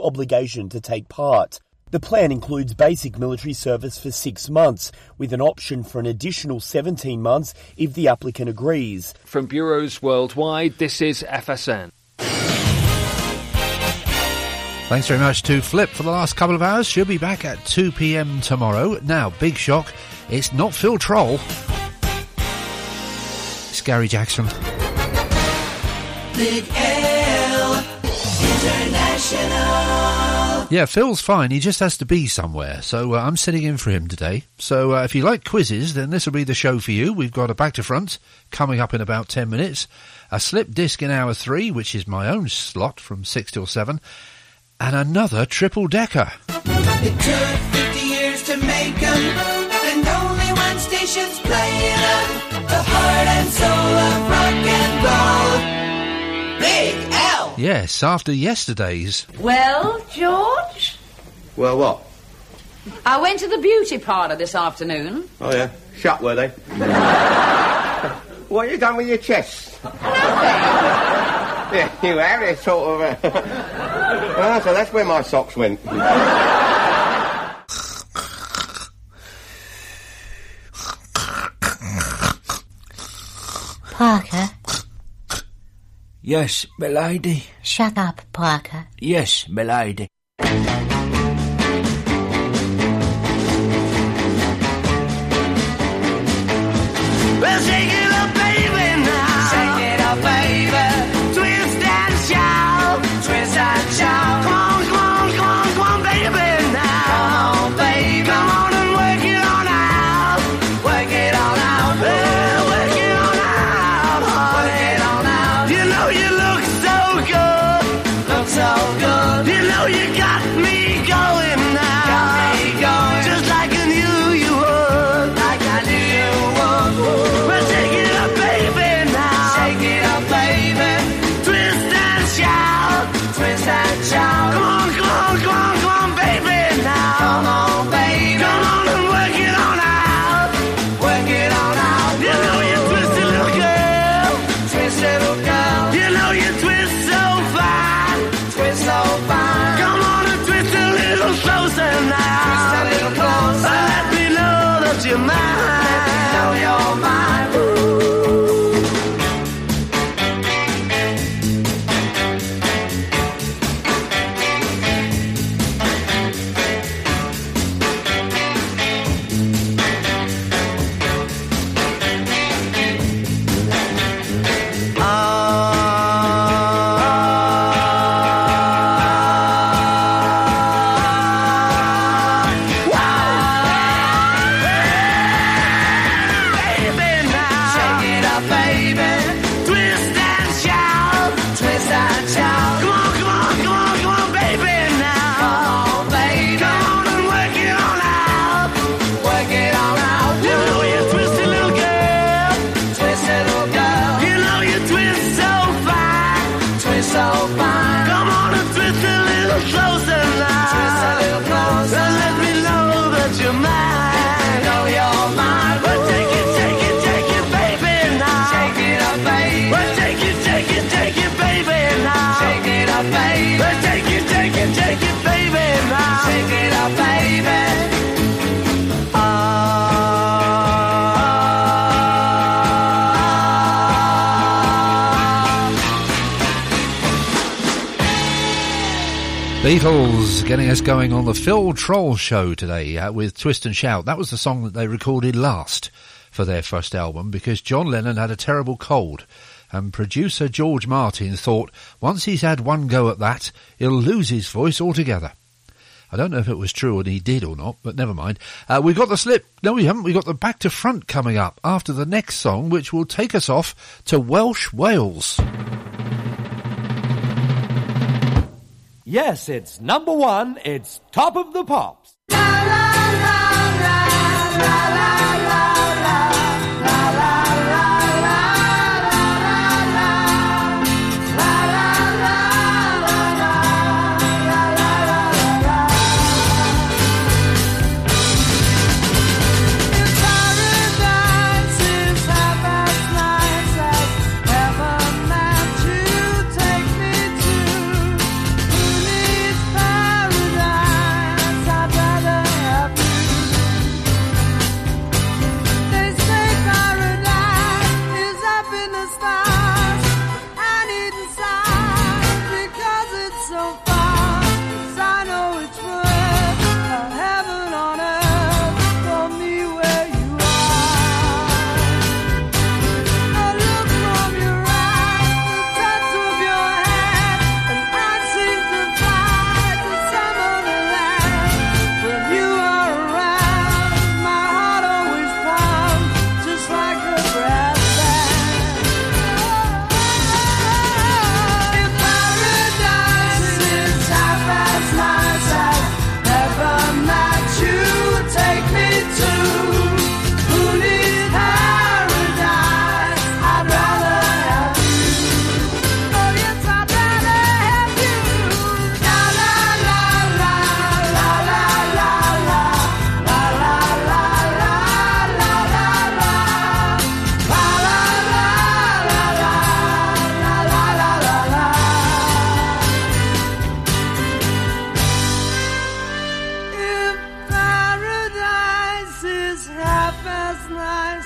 obligation to take part. The plan includes basic military service for 6 months, with an option for an additional 17 months if the applicant agrees. From bureaus worldwide, this is FSN. Thanks very much to Flip for the last couple of hours. She'll be back at 2 p.m. tomorrow. Now, big shock, it's not Phil Troll. It's Gary Jackson. Big L International. Yeah, Phil's fine. He just has to be somewhere. So I'm sitting in for him today. So if you like quizzes, then this will be the show for you. We've got a Back to Front coming up in about 10 minutes. A slip disc in hour 3, which is my own slot from 6 till 7. And another triple-decker. It took 50 years to make them, and only one station's playing them. The heart and soul of rock and roll. Big L. Yes, after yesterday's. Well, George? Well, what? I went to the beauty parlour this afternoon. Oh, yeah? Shut, were they? What have you done with your chest? Yeah, you have. It's sort of... Oh, so that's where my socks went. Parker? Yes, m'lady. Shut up, Parker. Yes, m'lady. Well, shake it up, baby, now. Shake it up, baby. Twist and shout. Twist and shout. Come on, come on, come on, come on, baby, now. Come on, baby. Come on and work it on out. Work it on out. Well, work it on out. Work it on out. You know you look so good. Look so good. You know you got me going now. Got me going. Just like I knew you would. Like I knew you would. Well, shake it up, baby, now. Shake it up, baby. Twist and shout. Twist and shout. Come on, come on, come on, come on, baby, now. Come on, baby. Come on and work it on out. Work it on out. You know you twist it, little girl. Twist it, little girl. You know you twist so fine. Twist so fine. Come on and twist a little closer now. Twist a little closer. Let me know that you're mine. Let me know you're mine. Beatles getting us going on the Phil Troll show today with Twist and Shout. That was the song that they recorded last for their first album because John Lennon had a terrible cold and producer George Martin thought once he's had one go at that, he'll lose his voice altogether. I don't know if it was true and he did or not, but never mind. We've got the slip. No, we haven't. We've got the Back to Front coming up after the next song, which will take us off to Welsh Wales. Yes, it's number one. It's Top of the Pops. La la la la la la la la la la. Never meant to take me to who needs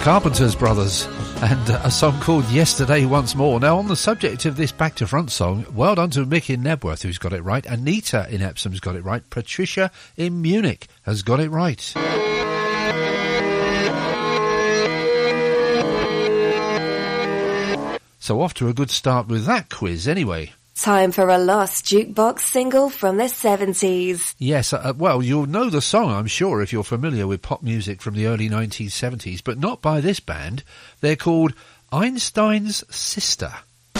Carpenters brothers, and a song called Yesterday Once More. Now, on the subject of this Back to Front song, well done to Mick in Nebworth, who's got it right. Anita in Epsom's got it right. Patricia in Munich has got it right. So off to a good start with that quiz anyway. Time for a lost jukebox single from the 70s. Yes, well, you'll know the song, I'm sure, if you're familiar with pop music from the early 1970s, but not by this band. They're called Einstein's Sister.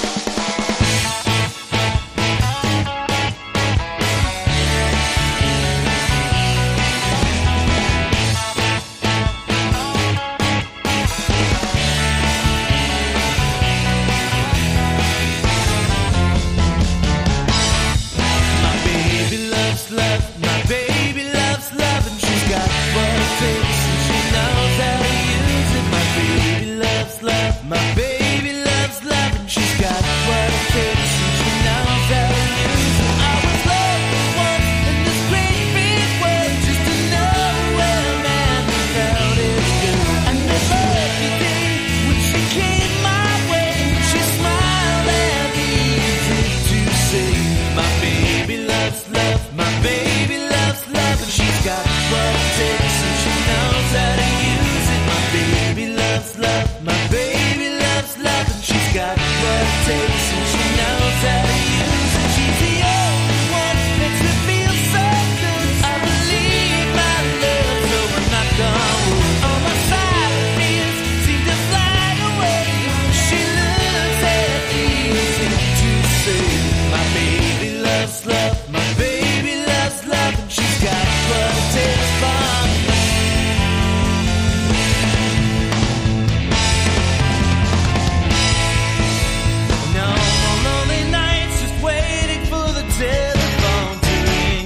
My baby loves love and she's got what it takes and she knows how to use it. I was lost once in this great big world just to know where a man felt his good. And the lucky day when she came my way, she smiled and easy to say. My baby loves love, my baby loves love and she's got what it takes and she knows how to use it. My baby loves love, my baby love and she's got what it takes and she knows how to use it. She's the only one that makes me feel so good. I believe my love, so I'm not gone. On my side of fears seem to fly away. She looks at easy to say. My baby loves love, my baby loves love and she's got what it takes for me. Telephone to ring.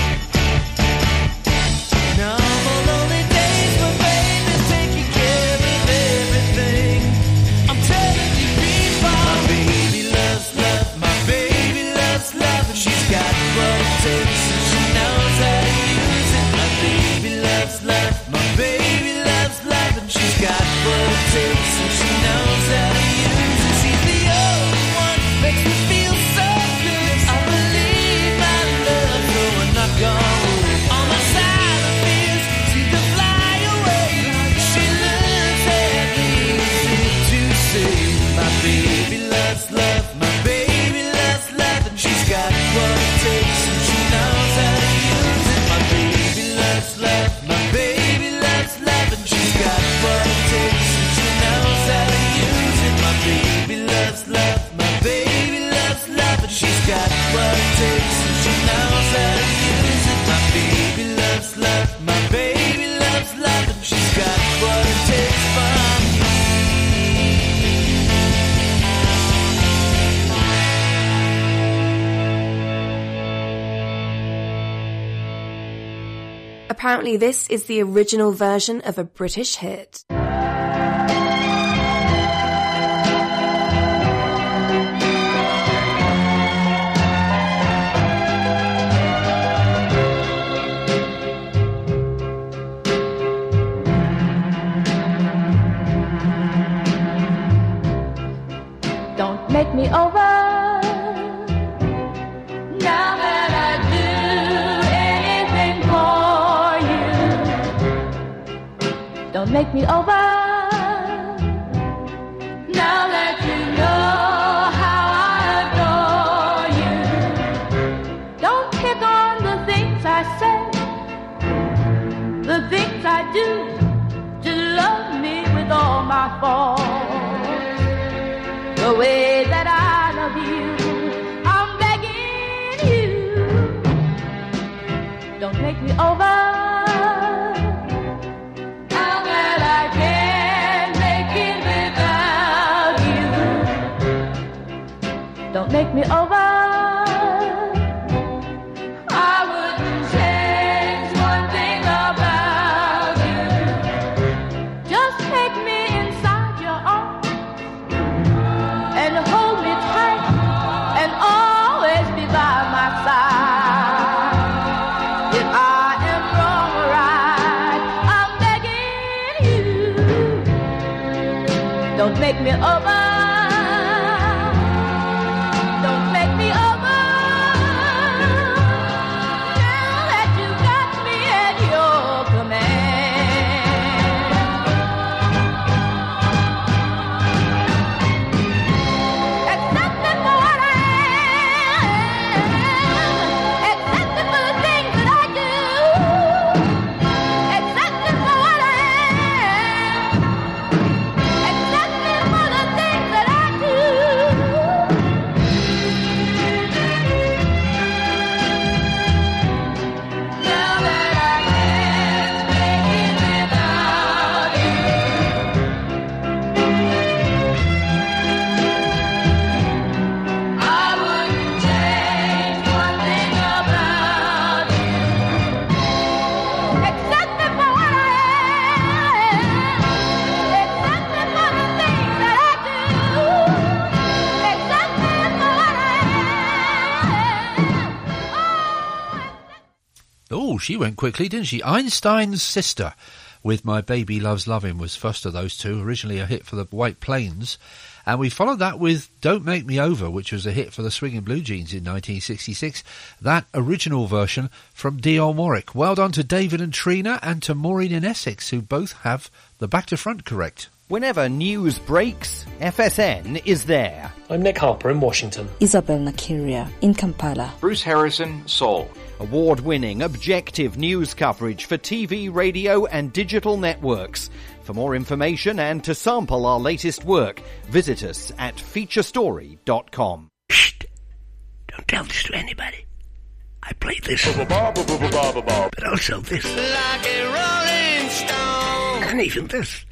No more lonely days, my baby's taking care of everything. I'm telling you people, my baby loves love, my baby loves love, and she's got what it takes and she knows how to use it. My baby loves love, my baby loves love, and she's got what it takes and she knows how to use it. She's the only one that makes me feel so good. I believe my love, so I'm not gone. On my side of fears seem to fly away. She looks at me to say, my baby loves love, my baby loves love, and she's got what it takes and she knows how to use it. My baby loves love, my baby loves love, and she's got what it takes and she knows how to use it. My baby loves love, my baby loves love, and she's got what it takes and she knows how to use it. My baby loves love, my baby loves love, and she's got what it takes for me. Apparently this is the original version of a British hit. Don't make me over now that I do anything for you. Don't make me over now that you know how I adore you. Don't pick on the things I say, the things I do to love me with all my faults. The way that I love you, I'm begging you. Don't make me over now that I can't make it without you. Don't make me over. I wouldn't change one thing about you. Just take me inside your arms and hold me tight and always be by my side. If I am wrong or right, I'm begging you. Don't make me over. Don't make me over. Now that you got me at your command. Accept me for what I am. Accept me for the things that I do. Accept me for what I am. Accept me for the things that I do. Now that I can't make it without you, I wouldn't change one thing about you. Accept me for what I am. Accept me for the things that I do. Accept me for what I am. Oh, she went quickly, didn't she? Einstein's Sister with My Baby Loves Lovin' was first of those two, originally a hit for the White Plains. And we followed that with Don't Make Me Over, which was a hit for the Swingin' Blue Jeans in 1966. That original version from Dionne Warwick. Well done to David and Trina and to Maureen in Essex, who both have the back to front correct. Whenever news breaks, FSN is there. I'm Nick Harper in Washington. Isabel Nakiria in Kampala. Bruce Harrison, Seoul. Award-winning, objective news coverage for TV, radio and digital networks. For more information and to sample our latest work, visit us at featurestory.com. Don't tell this to anybody. I played this. But also this. Like a rolling stone. And even this.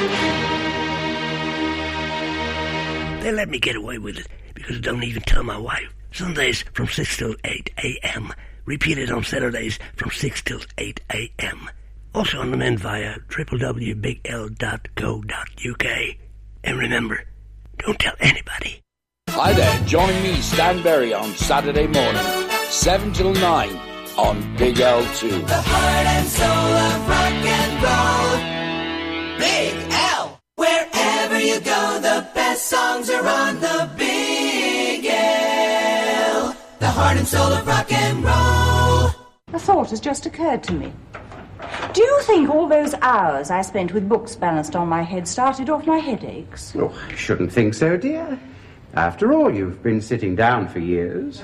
They let me get away with it because I don't even tell my wife. Sundays from 6 till 8 a.m. Repeated on Saturdays from 6 till 8 a.m. Also on demand via www.bigl.co.uk. And remember, don't tell anybody. Hi there, join me, Stan Berry, on Saturday morning, 7 till 9 on Big L2. The heart and soul of rock and roll. Big L. Wherever you go, the best songs are on the Big L. The heart and soul of rock and roll. A thought has just occurred to me. Do you think all those hours I spent with books balanced on my head started off my headaches? Oh, I shouldn't think so, dear. After all, you've been sitting down for years.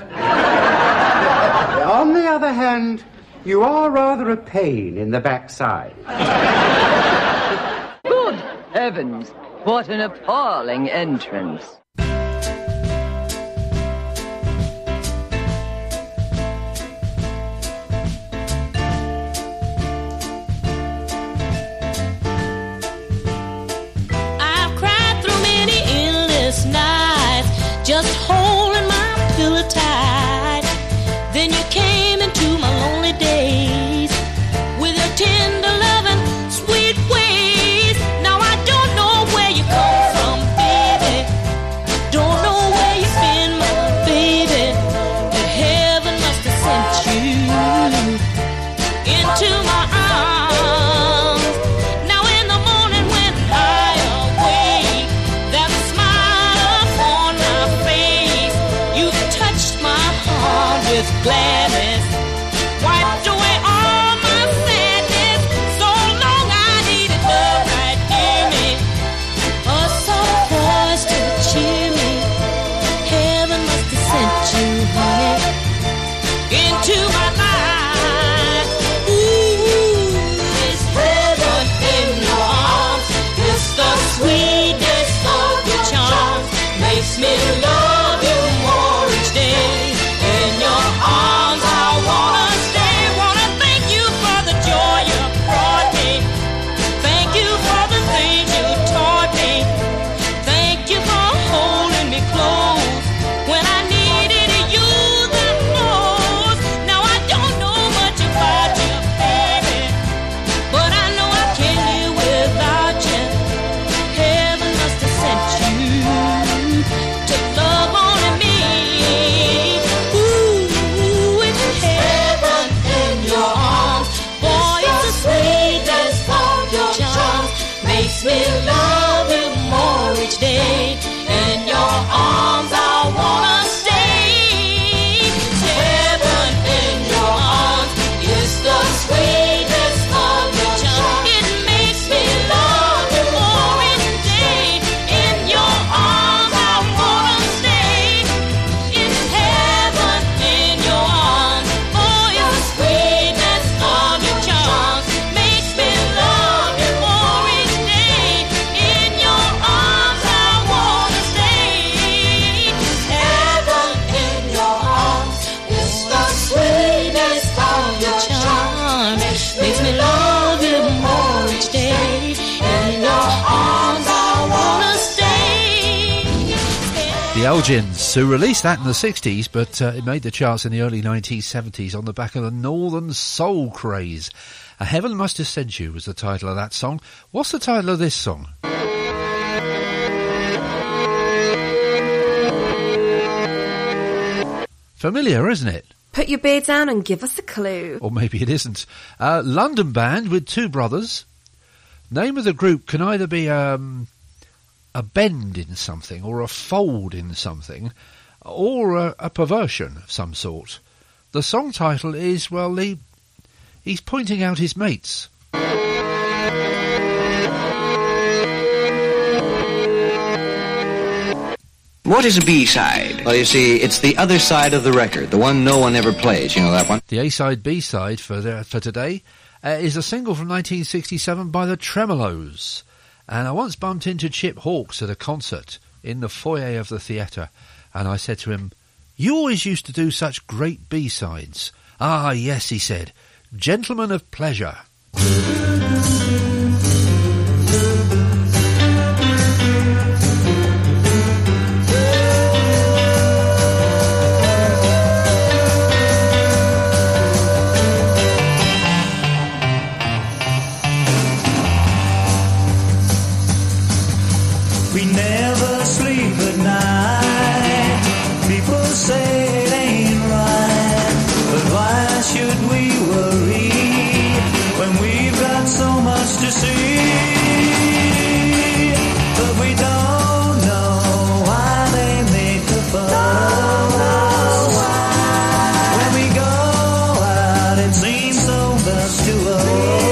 On the other hand, you are rather a pain in the backside. Good heavens, what an appalling entrance. Just holding my pillow tight. Then you came into my lonely days with your tender loving, sweet ways. Now I don't know where you come from, baby. Don't know where you've been, my baby. But heaven must have sent you into my arms. Now in the morning when I awake, that smile upon my face, you've touched my heart with gladness, wiped away all my sadness. So long I needed love right near me, a soft voice to cheer me. Heaven must have sent you, honey, into my life. Ooh, it's heaven in your arms. It's the sweetness of your charms, makes me love you more each day. In your arms The Elgins, who released that in the 60s, but it made the charts in the early 1970s on the back of the Northern Soul craze. Heaven Must Have Sent You was the title of that song. What's the title of this song? Familiar, isn't it? Put your beer down and give us a clue. Or maybe it isn't. London band with two brothers. Name of the group can either be a bend in something, or a fold in something, or a perversion of some sort. The song title is, well, he's pointing out his mates. What is a B-side? Well, you see, it's the other side of the record, the one no one ever plays. You know that one? The A-side, B-side for today is a single from 1967 by the Tremolos. And I once bumped into Chip Hawkes at a concert in the foyer of the theatre, and I said to him, "You always used to do such great B-sides." "Ah, yes," he said, "Gentlemen of Pleasure." We never sleep at night. People say it ain't right, but why should we worry when we've got so much to see? But we don't know why they make the fuss. When we go out, it seems so much to us.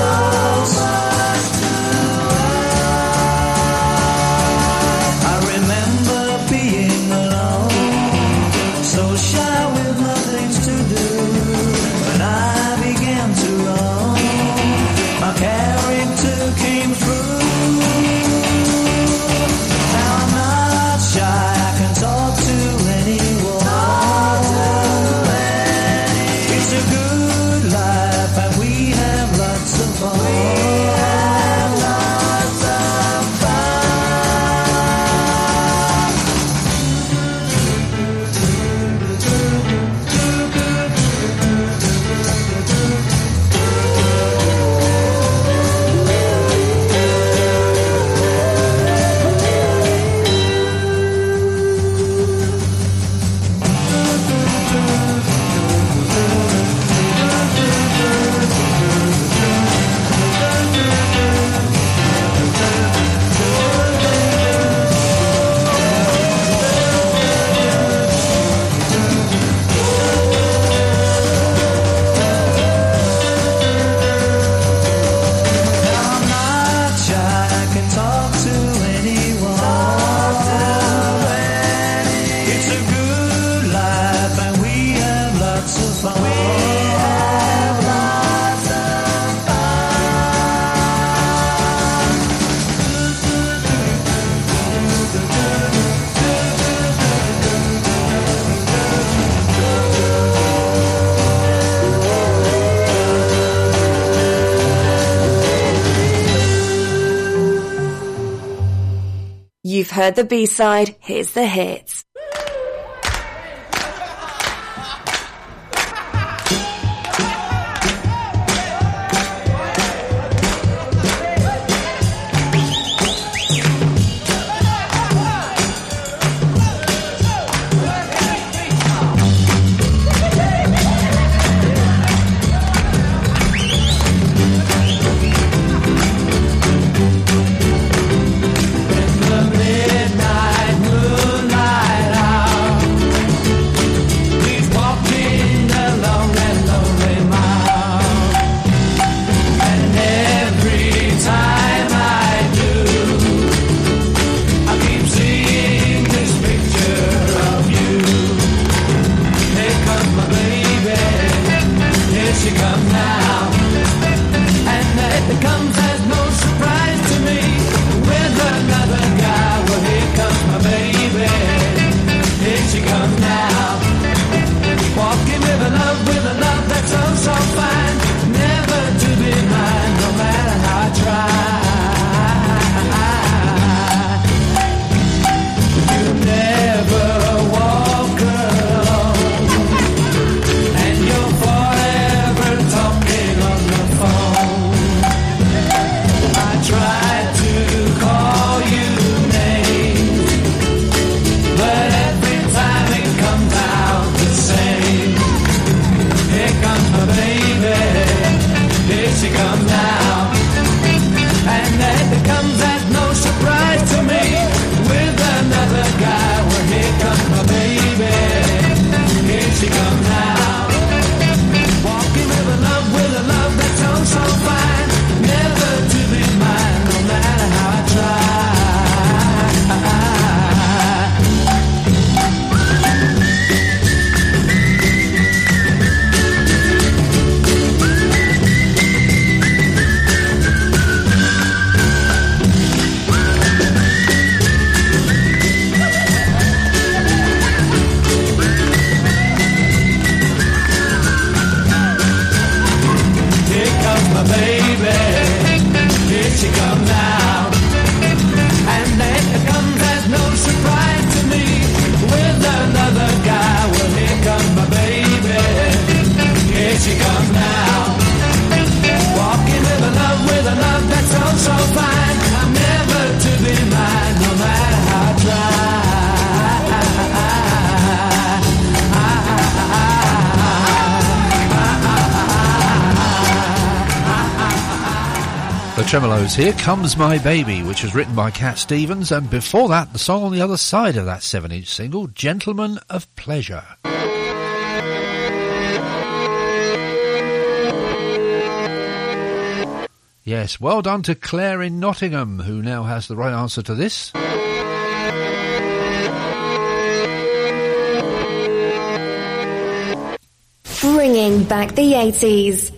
You've heard the B-side, here's the hits. Midnight moonlight Tremolos, Here Comes My Baby, which was written by Cat Stevens, and before that, the song on the other side of that 7-inch single, Gentleman of Pleasure. Yes, well done to Claire in Nottingham, who now has the right answer to this. Bringing back the 80s.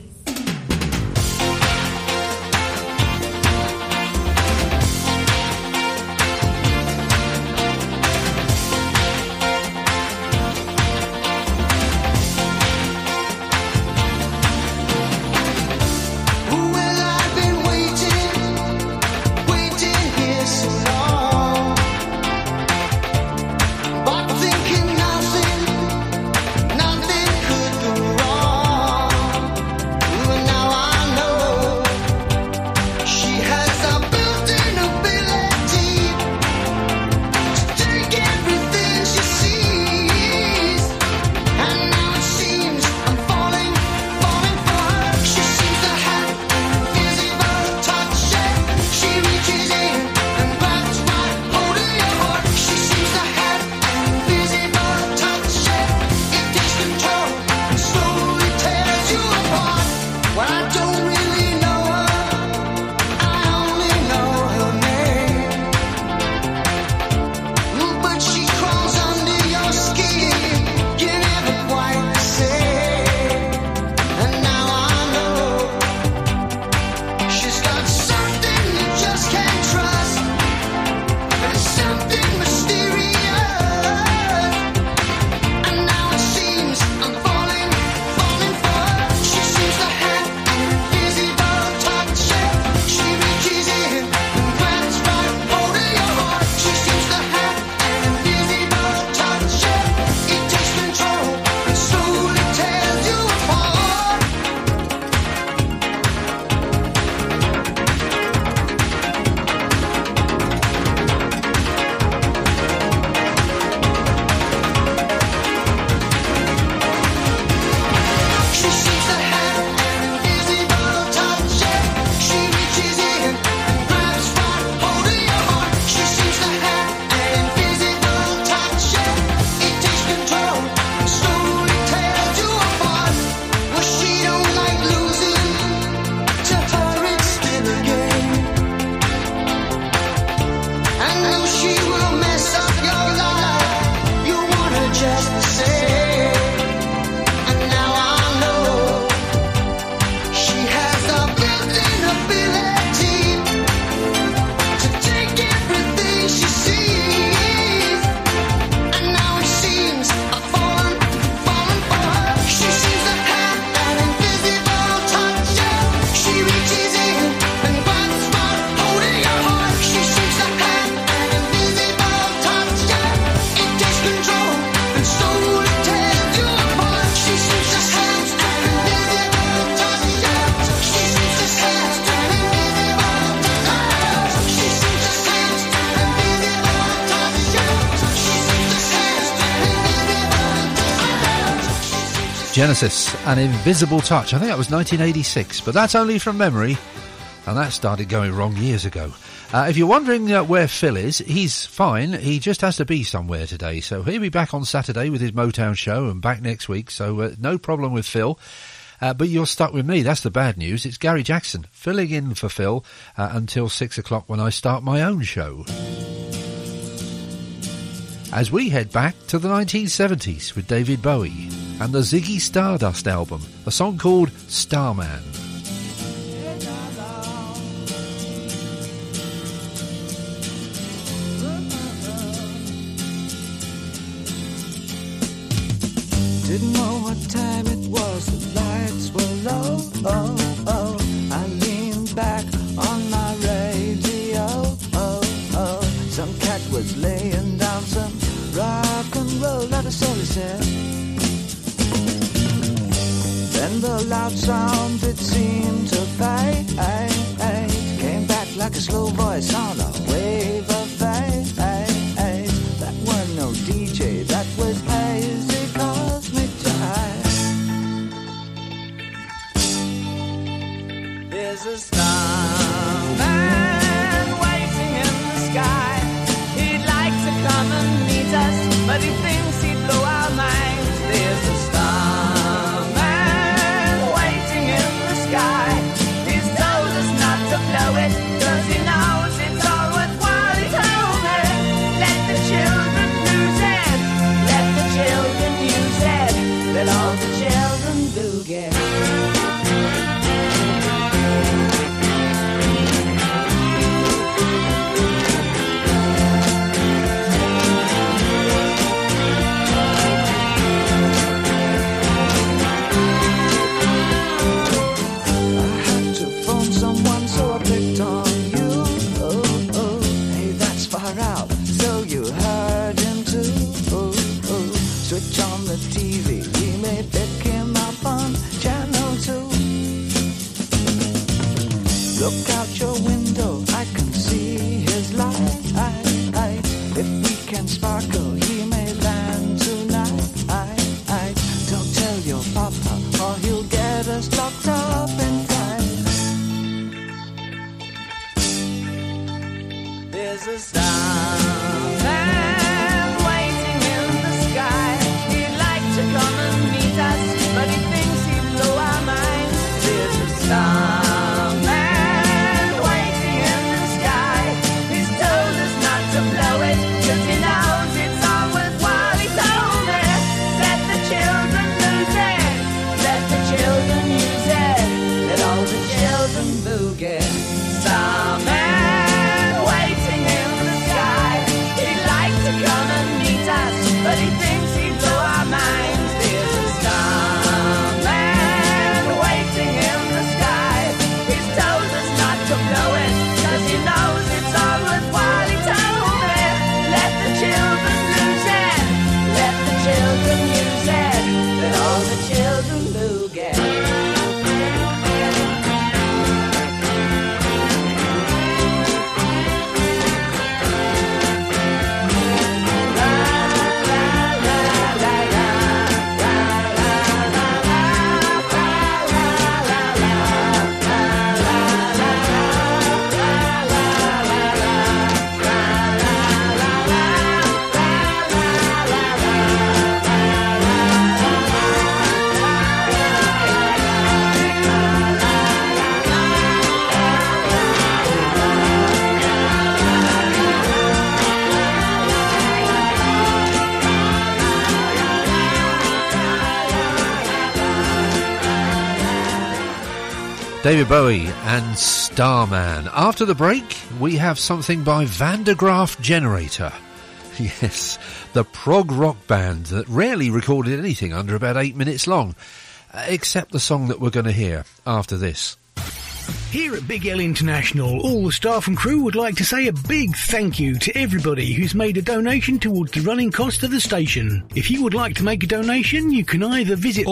Genesis, An Invisible Touch. I think that was 1986, but that's only from memory, and that started going wrong years ago. If you're wondering where Phil is, he's fine. He just has to be somewhere today, so he'll be back on Saturday with his Motown show and back next week, so no problem with Phil. But you're stuck with me. That's the bad news. It's Gary Jackson filling in for Phil until 6 o'clock when I start my own show. As we head back to the 1970s with David Bowie and the Ziggy Stardust album, a song called Starman. Didn't know what time it was, the lights were low. Oh, oh. I leaned back on my radio. Oh, oh. Some cat was laying down some rock and roll, like a soul said. Then the loud sound, it seemed to fade. Came back like a slow voice on a wave of fade. That weren't no DJ, that was hazy cosmic jive. There's a star but he thinks he'd blow our minds. There's a starman waiting in the sky. He's told us not to blow it, 'cause he knows it's all worthwhile. He told me, let the children lose it, let the children use it, let all the children do get. Switch on the TV, we may pick him up on channel 2. Look out your window, I can see his light. If we can sparkle, he may land tonight. Don't tell your papa, or he'll get us locked up inside. There's a starman waiting in the sky. He'd like to come and meet us, but he thinks he'd blow our minds. There's a starman waiting in the sky. He's told us not to blow it, 'cause he knows it's all worthwhile. He told me, let the children lose it, let the children use it, let all the children boogie. Starman waiting in the sky. He'd like to come and meet us, but he thinks he'd blow our minds. There's a starman waiting in the sky. He's told us not to blow it, 'cause he knows it's all worthwhile. He told me, let the children lose it, let the children use it, let all the children boogie. David Bowie and Starman. After the break, we have something by Van der Graaf Generator. Yes, the prog rock band that rarely recorded anything under about 8 minutes long, except the song that we're going to hear after this. Here at Big L International, all the staff and crew would like to say a big thank you to everybody who's made a donation towards the running cost of the station. If you would like to make a donation, you can either visit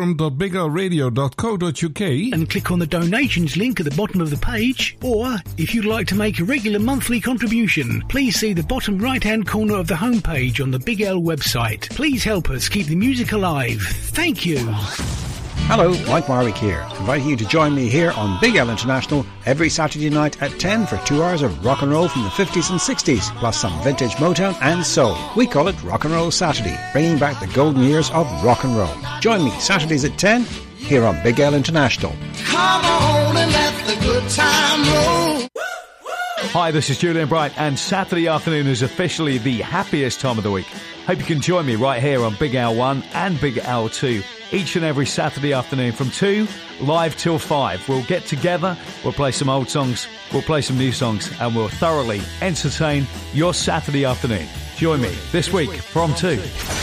oldforum.biglradio.co.uk and click on the donations link at the bottom of the page, or if you'd like to make a regular monthly contribution, please see the bottom right-hand corner of the homepage on the Big L website. Please help us keep the music alive. Thank you. Hello, Mike Warwick here, inviting you to join me here on Big L International every Saturday night at 10 for 2 hours of rock and roll from the 50s and 60s, plus some vintage Motown and soul. We call it Rock and Roll Saturday, bringing back the golden years of rock and roll. Join me Saturdays at 10 here on Big L International. Come on and let the good time roll. Hi, this is Julian Bright, and Saturday afternoon is officially the happiest time of the week. Hope you can join me right here on Big L 1 and Big L 2. Each and every Saturday afternoon from 2 live till 5. We'll get together, we'll play some old songs, we'll play some new songs, and we'll thoroughly entertain your Saturday afternoon. Join me this week from 2.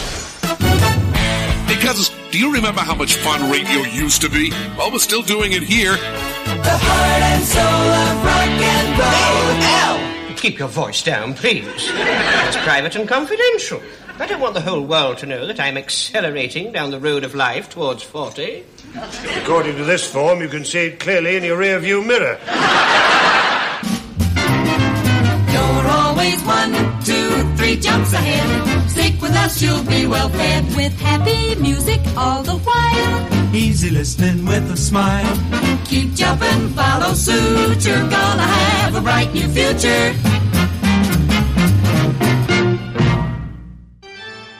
Hey, cousins, do you remember how much fun radio used to be? Well, we're still doing it here. The heart and soul of rock and roll. Al! Keep your voice down, please. It's private and confidential. I don't want the whole world to know that I'm accelerating down the road of life towards 40. According to this form, you can see it clearly in your rear-view mirror. You're always 1, 2, 3 jumps ahead. Stick with us, you'll be well fed. With happy music all the while. Easy listening with a smile. Keep jumping, follow suit. You're gonna have a bright new future.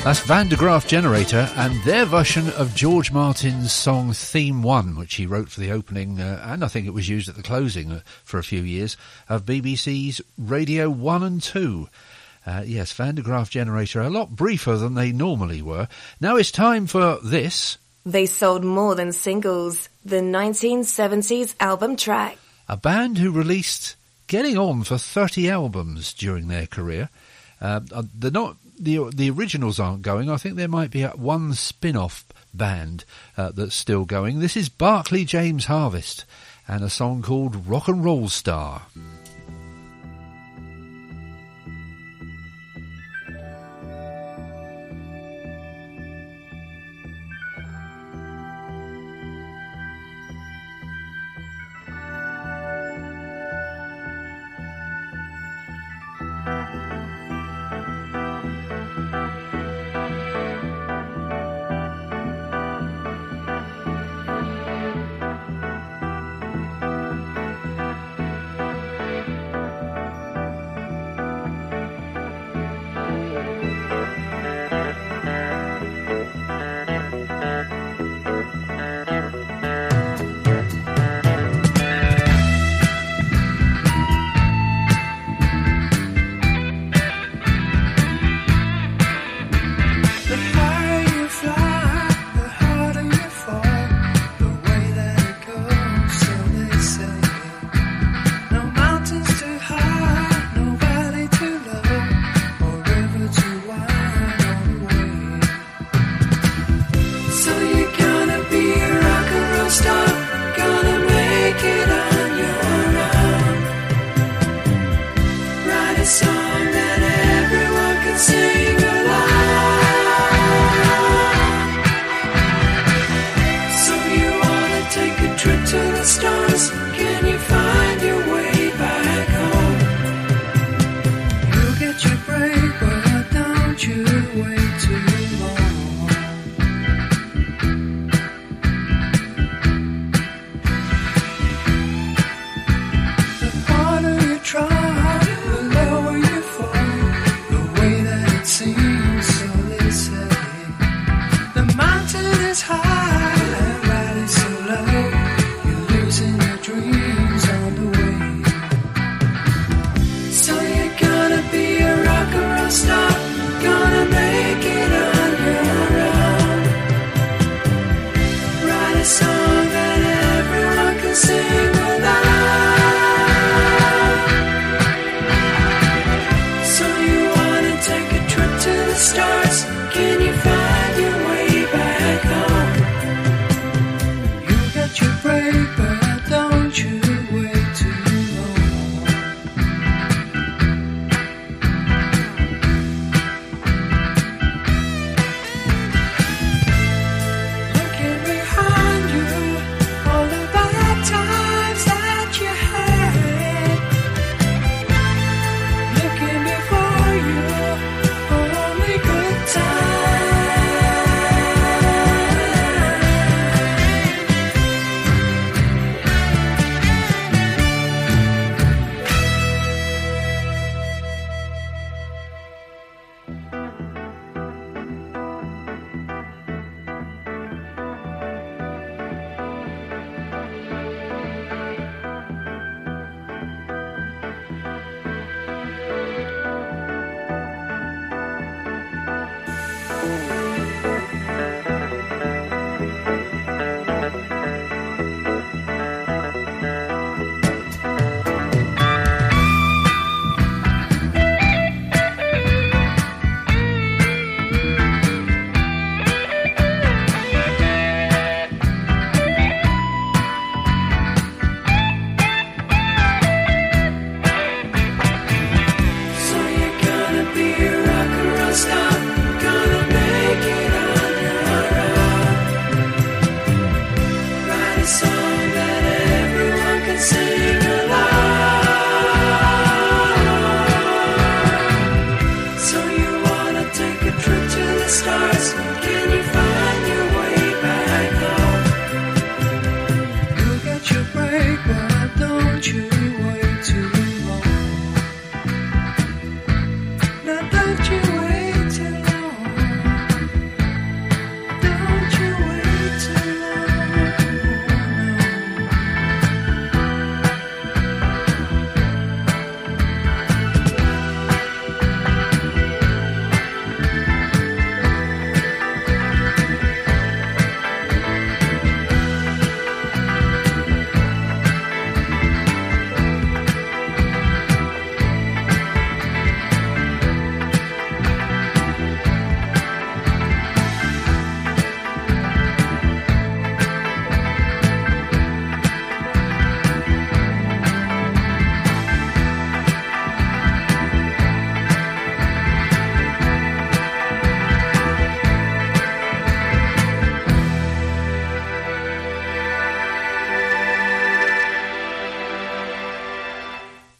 That's Van de Graaff Generator and their version of George Martin's song Theme 1, which he wrote for the opening, and I think it was used at the closing for a few years, of BBC's Radio 1 and 2. Yes, Van de Graaff Generator, a lot briefer than they normally were. Now it's time for this. They sold more than singles. The 1970s album track. A band who released getting on for 30 albums during their career. They're not... The originals aren't going. I think there might be one spin-off band that's still going. This is Barclay James Harvest and a song called Rock and Roll Star.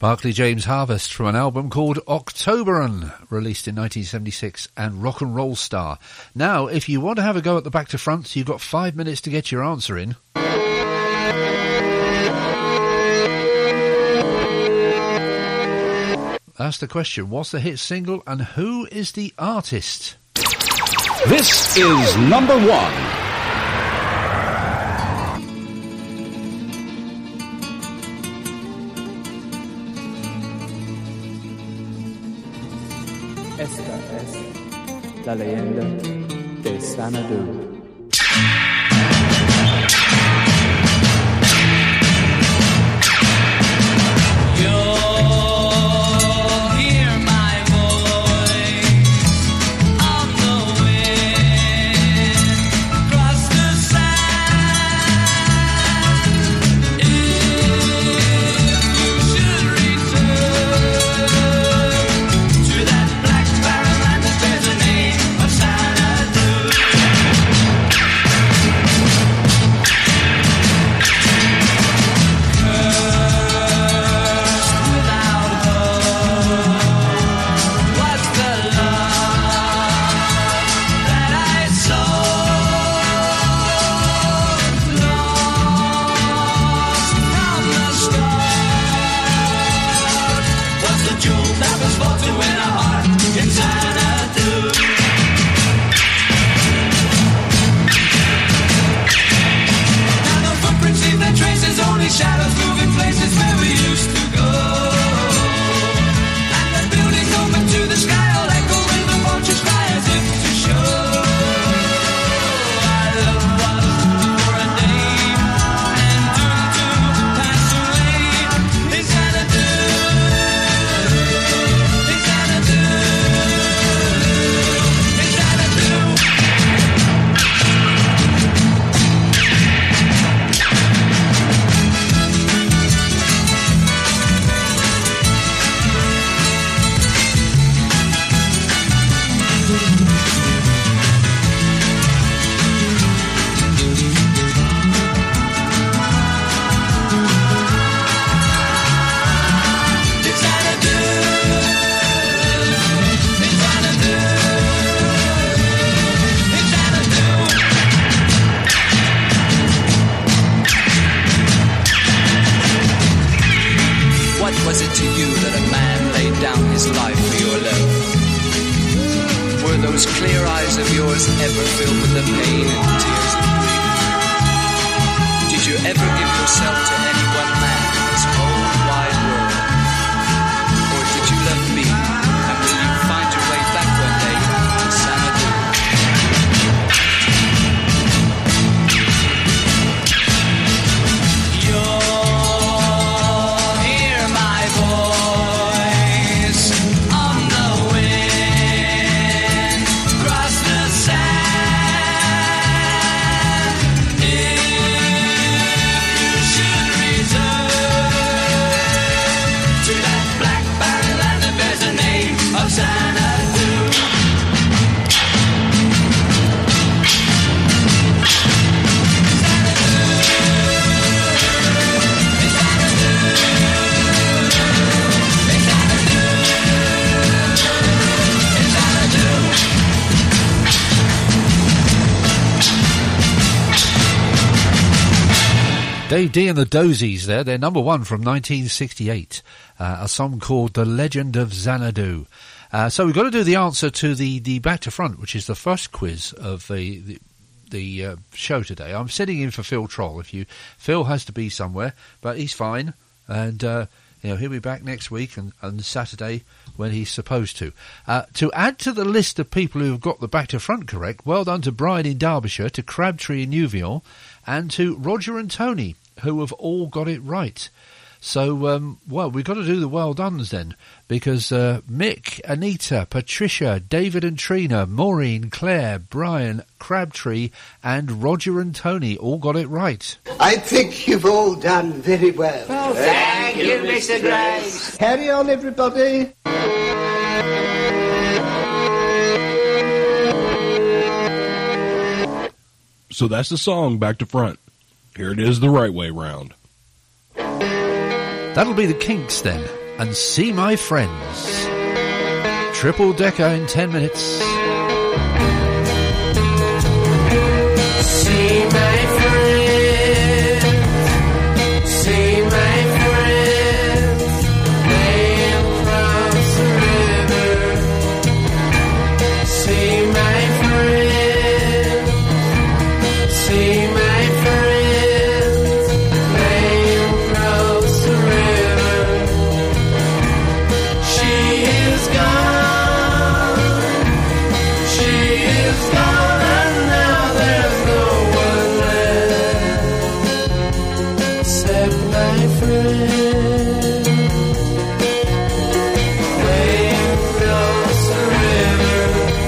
Barclay James Harvest from an album called Octoberon, released in 1976, and Rock and Roll Star. Now, if you want to have a go at the Back to Front, you've got 5 minutes to get your answer in. That's the question. What's the hit single and who is the artist? This is number 1. Esta es la leyenda de Xanadu. Shadows moving places where we used to go. And the buildings open to the sky, all echo with the vultures fly as if to show. Our love was for a day, and doomed to pass away. In Xanadu, in Xanadu, in Xanadu. What was it to you that a man laid down his life for your love? Were those clear eyes of yours ever filled with the pain and tears of grief? Did you ever give yourself to any one man in this whole wide world? Or did you love me, and will you find your way back one day to Xanadu? Dave D and the Dozies there, they're number 1 from 1968, a song called The Legend of Xanadu. So we've got to do the answer to the Back to Front, which is the first quiz of the show today. I'm sitting in for Phil Troll. Phil has to be somewhere, but he's fine, and he'll be back next week and Saturday when he's supposed to. To add to the list of people who've got the Back to Front correct, well done to Brian in Derbyshire, to Crabtree in Newville, and to Roger and Tony, who have all got it right. So, we've got to do the well dones then, because Mick, Anita, Patricia, David and Trina, Maureen, Claire, Brian, Crabtree and Roger and Tony all got it right. I think you've all done very well. Oh, thank you, Mr. Grace. Carry on, everybody. So that's the song, Back to Front. Here it is the right way round. That'll be the Kinks then. and See My Friends. Triple Decker in 10 minutes. See my friends, see my friends, they across the river. See my friends, see my friends, they across the river. She is gone, she is gone, and now there's no one left except my friend. Way across the river,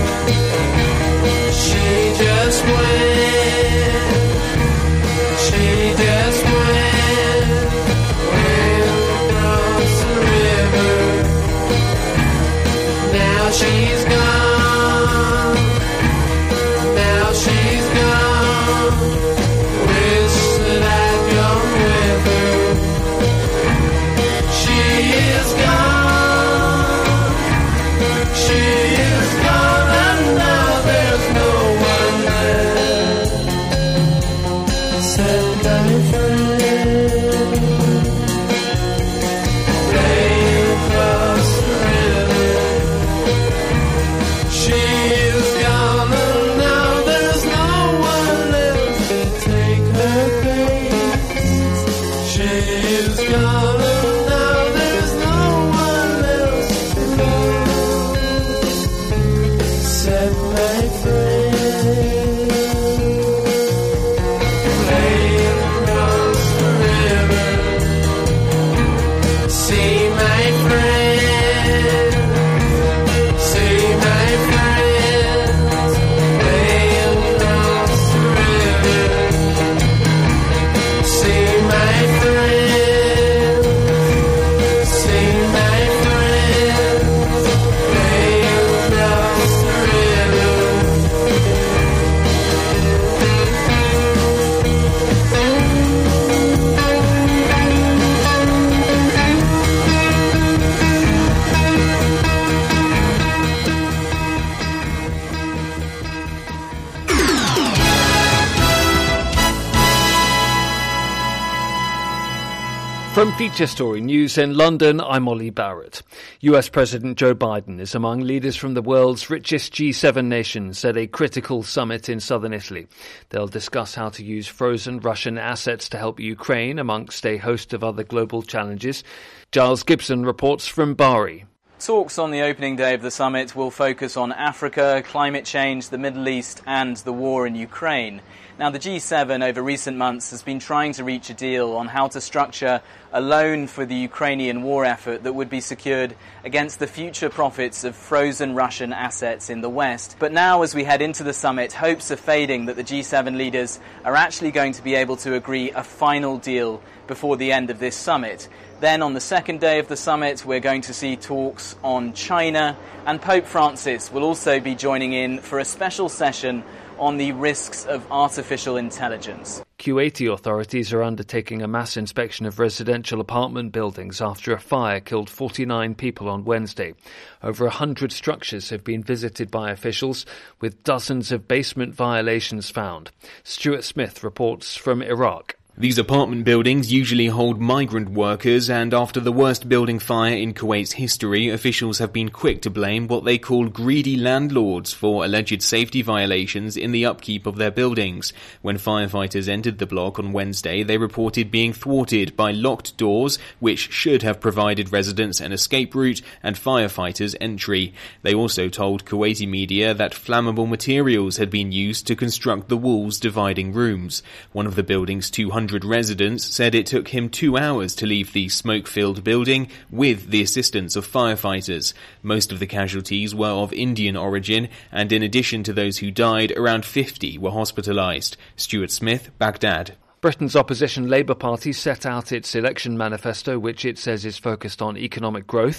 she just went, she just went, way across the river. Now she's gone, now she's gone. Wish that I'd gone with her. She is gone, she is gone, and now there's no one left except my friend. Way across the river. She is gone, and now there's no one left to take her place. She is gone, and now there's no one else to love except my friend. Way across the river. See my friend, see my friends, way across the river. See my friend, see my friends, way across the river. From Feature Story News in London, I'm Ollie Barrett. US President Joe Biden is among leaders from the world's richest G7 nations at a critical summit in southern Italy. They'll discuss how to use frozen Russian assets to help Ukraine amongst a host of other global challenges. Giles Gibson reports from Bari. Talks on the opening day of the summit will focus on Africa, climate change, the Middle East and the war in Ukraine. Now, the G7 over recent months has been trying to reach a deal on how to structure a loan for the Ukrainian war effort that would be secured against the future profits of frozen Russian assets in the West. But now, as we head into the summit, hopes are fading that the G7 leaders are actually going to be able to agree a final deal before the end of this summit. Then on the second day of the summit, we're going to see talks on China, and Pope Francis will also be joining in for a special session on the risks of artificial intelligence. Kuwaiti authorities are undertaking a mass inspection of residential apartment buildings after a fire killed 49 people on Wednesday. Over 100 structures have been visited by officials, with dozens of basement violations found. Stuart Smith reports from Iraq. These apartment buildings usually hold migrant workers, and after the worst building fire in Kuwait's history, officials have been quick to blame what they call greedy landlords for alleged safety violations in the upkeep of their buildings. When firefighters entered the block on Wednesday, they reported being thwarted by locked doors, which should have provided residents an escape route and firefighters entry. They also told Kuwaiti media that flammable materials had been used to construct the walls dividing rooms. One of the building's 200 residents said it took him 2 hours to leave the smoke-filled building with the assistance of firefighters. Most of the casualties were of Indian origin, and in addition to those who died, around 50 were hospitalised. Stuart Smith, Baghdad. Britain's opposition Labour Party set out its election manifesto, which it says is focused on economic growth.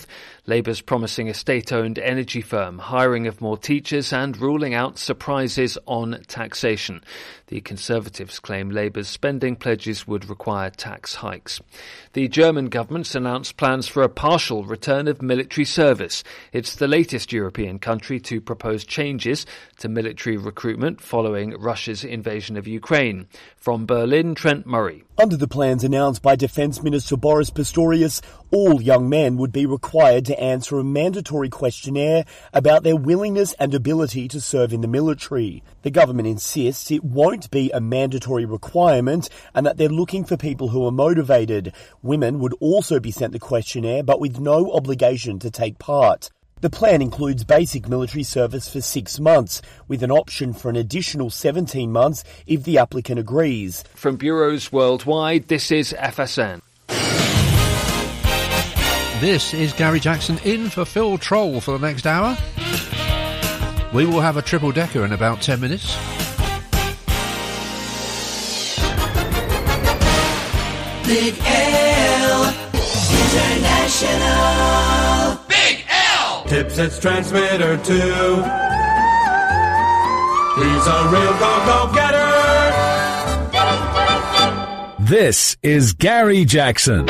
Labour's promising a state-owned energy firm, hiring of more teachers and ruling out surprises on taxation. The Conservatives claim Labour's spending pledges would require tax hikes. The German government's announced plans for a partial return of military service. It's the latest European country to propose changes to military recruitment following Russia's invasion of Ukraine. From Berlin, Trent Murray. Under the plans announced by Defence Minister Boris Pistorius, all young men would be required to answer a mandatory questionnaire about their willingness and ability to serve in the military. The government insists it won't be a mandatory requirement and that they're looking for people who are motivated. Women would also be sent the questionnaire, but with no obligation to take part. The plan includes basic military service for 6 months, with an option for an additional 17 months if the applicant agrees. From bureaus worldwide, this is FSN. This is Gary Jackson in for Phil Troll for the next hour. We will have a triple-decker in about 10 minutes. Big L International. Big L. Tipset's transmitter too. He's a real go-go-getter. This is Gary Jackson.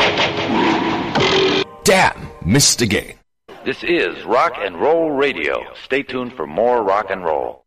Damn, missed again. This is Rock and Roll Radio. Stay tuned for more rock and roll.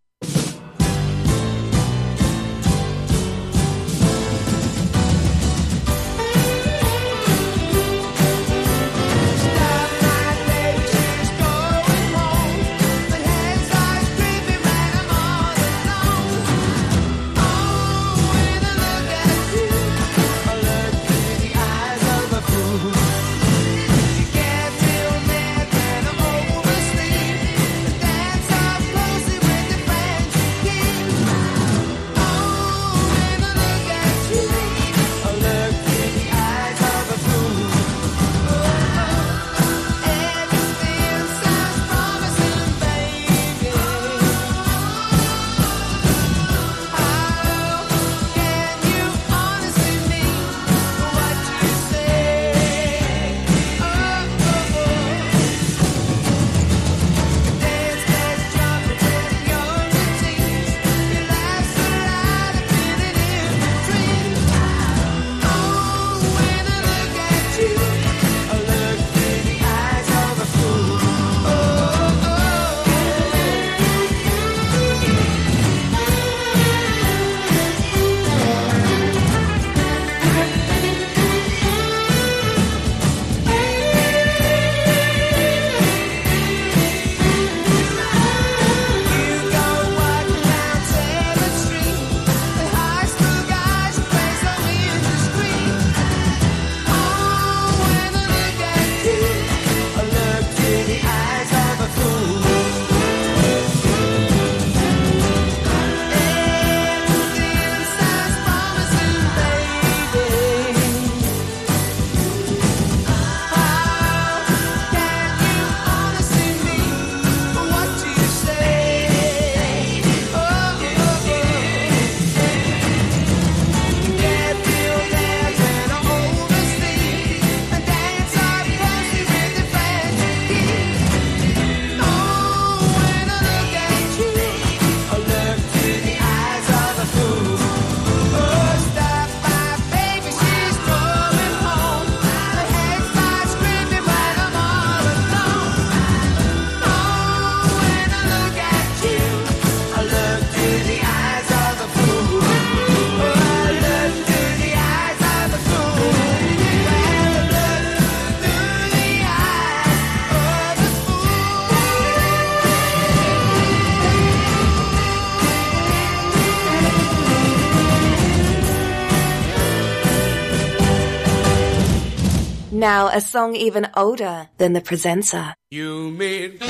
Now a song even older than the presenter. You made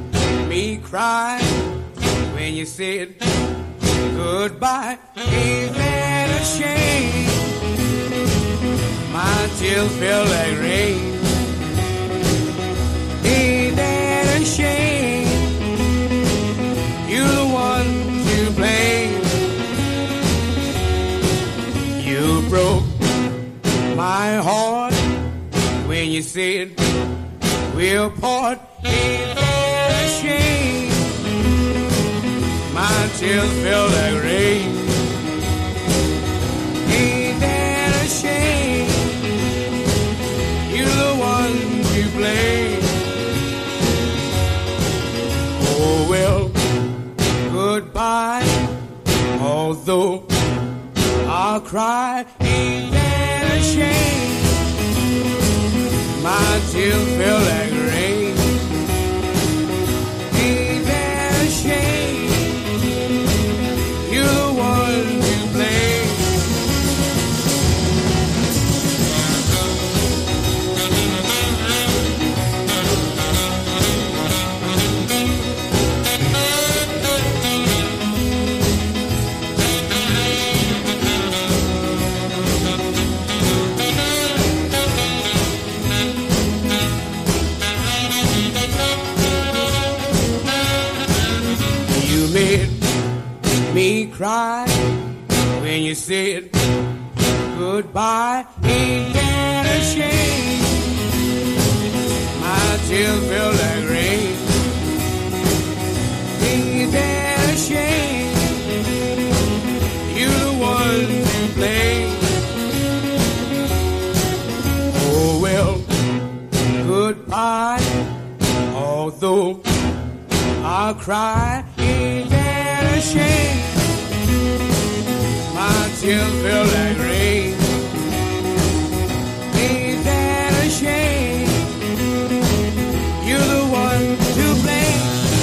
me cry when you said goodbye. Ain't that a shame? My tears feel like rain. Ain't that a shame? You're the one to blame. You broke my heart when you said we'll part. My tears feel like rain. Ain't that a shame? You're the one to blame. Oh well, goodbye. Although I'll cry, ain't that a shame? My tears feel like rain. Ain't that a shame? You're the one to blame. You made me cry when you said goodbye. Ain't that a shame? My tears feel like rain. Ain't that a shame? You're the one to blame. Oh well, goodbye. Although I'll cry, ain't that a shame? My tears feel like rain. Ain't that a shame? You're the one to blame.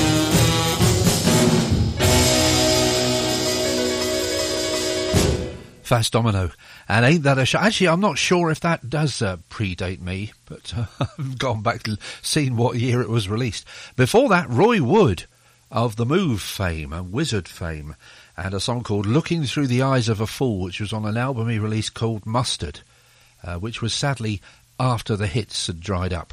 Fast Domino. And ain't that a shame? Actually, I'm not sure if that does predate me, but I've gone back to seen what year it was released. Before that, Roy Wood of the Move fame and Wizard fame, and a song called Looking Through the Eyes of a Fool, which was on an album he released called Mustard, which was sadly after the hits had dried up.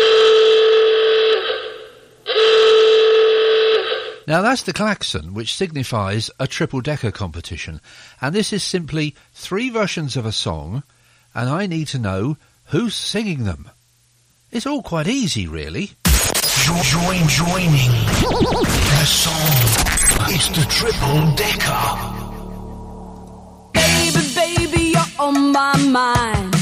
Now that's the klaxon, which signifies a triple-decker competition, and this is simply 3 versions of a song, and I need to know who's singing them. It's all quite easy, really. Joining the song. It's the triple-decker. Baby, you're on my mind.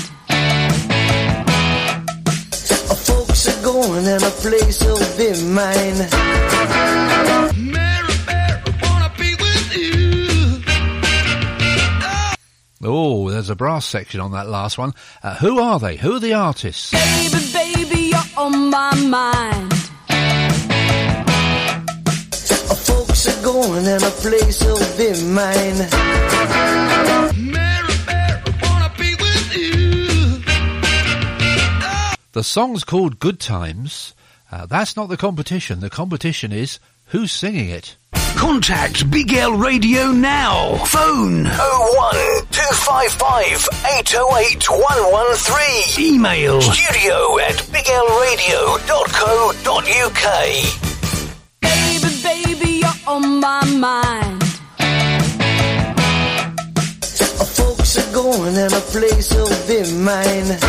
Folks are going and a place will be mine. Oh, there's a brass section on that last one. Who are they? Who are the artists? Baby, you're on my mind. Folks are going and a place will be mine. The song's called Good Times. That's not the competition. The competition is who's singing it. Contact Big L Radio now. Phone 01255 808 113. Email studio@biglradio.co.uk. Baby, you're on my mind. Folks are going and a place will be mine.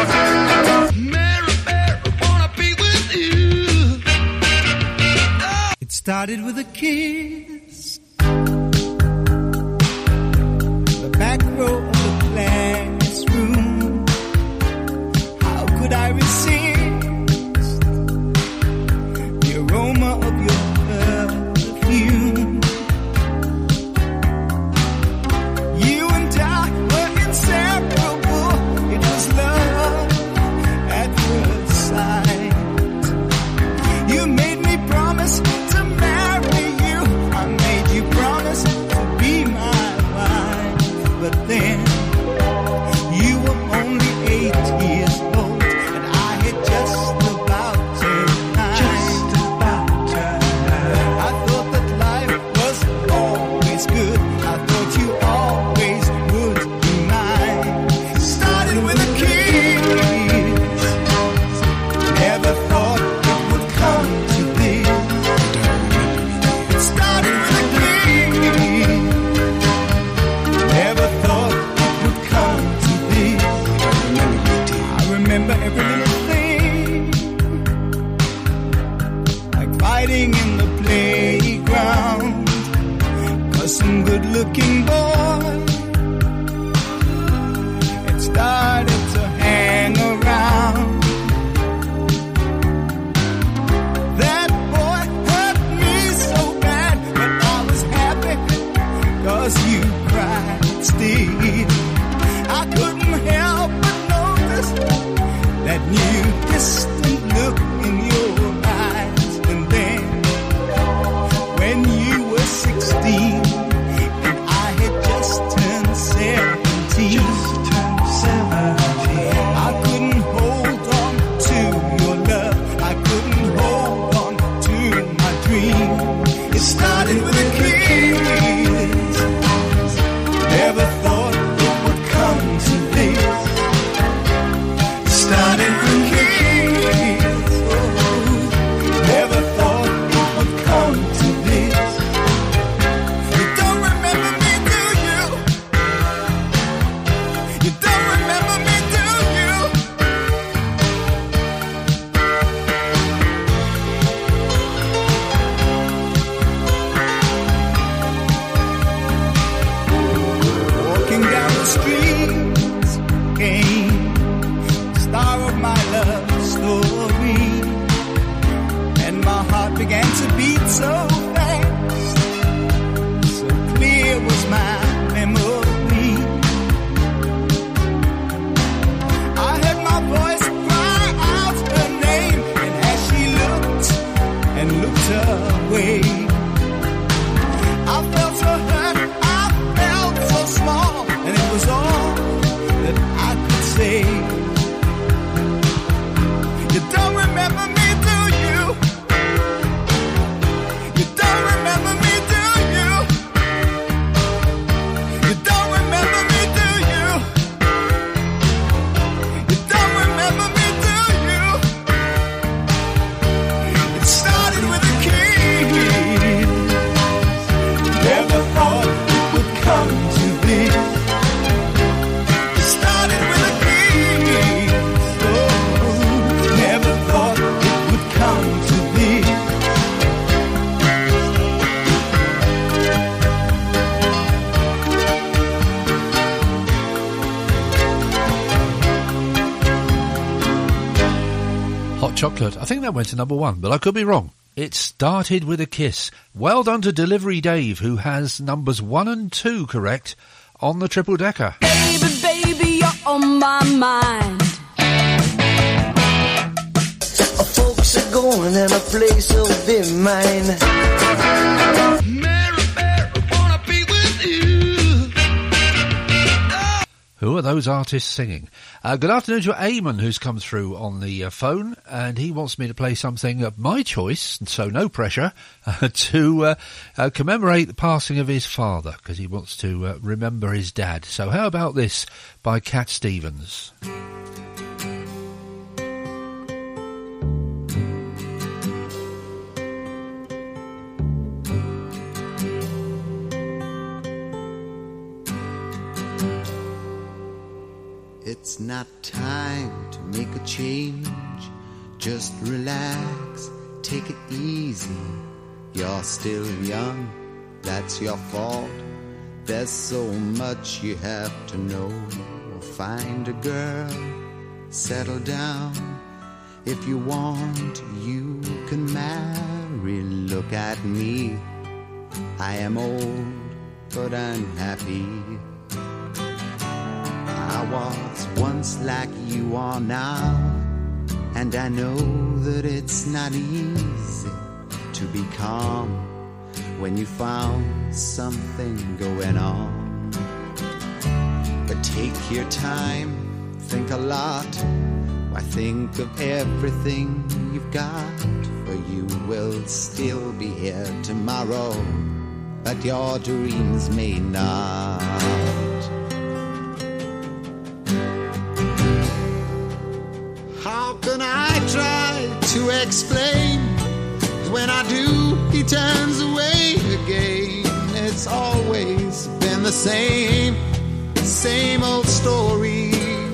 It started with a kiss. The back row of the classroom. How could I resist the aroma of your perfume? You and I were inseparable. It was love at first sight. You made me promise to marry you. I made you promise to be my wife. But then you were only 8 years old, and I had 16, and I had just turned 17. I couldn't hold on to your love. I couldn't hold on to my dream. It started with a kiss. Never thought it would come to this. It started with a kiss. Never thought it would come to this. You don't remember me, do you? You don't remember me, do you? Walking down the streets came the star of my love story, and my heart began to beat so fast. So clear was my memory. I heard my voice cry out her name, and as she looked and looked away, I felt so hurt, I felt so small, and it was all that I could say. You don't remember me, do you? You don't remember me, do you? You don't remember me, do you? You don't remember me, do you? It started with a kiss. Never thought it would come to this. It started with a kiss. Oh, never thought it would come to this. Hot Chocolate. I think that went to number 1, but I could be wrong. It started with a kiss. Well done to Delivery Dave, who has numbers 1 and 2 correct on the triple decker. Baby, baby, you're on my mind. Folks are going and a place will be mine. Who are those artists singing? Good afternoon to Eamon, who's come through on the phone, and he wants me to play something of my choice, so no pressure, to commemorate the passing of his father, because he wants to remember his dad. So how about this by Cat Stevens? It's not time to make a change. Just relax, take it easy. You're still young, that's your fault. There's so much you have to know. Find a girl, settle down. If you want, you can marry. Look at me, I am old, but I'm happy. I was once like you are now, and I know that it's not easy to be calm when you found something going on. But take your time, think a lot. Why, think of everything you've got, for you will still be here tomorrow, but your dreams may not. How can I try to explain? When I do, he turns away again. It's always been the same old story.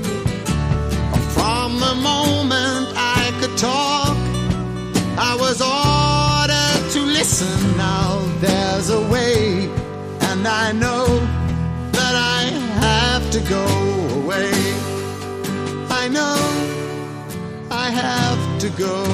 From the moment I could talk, I was ordered to listen. Now there's a way, and I know that I have to go away. I know I have to go.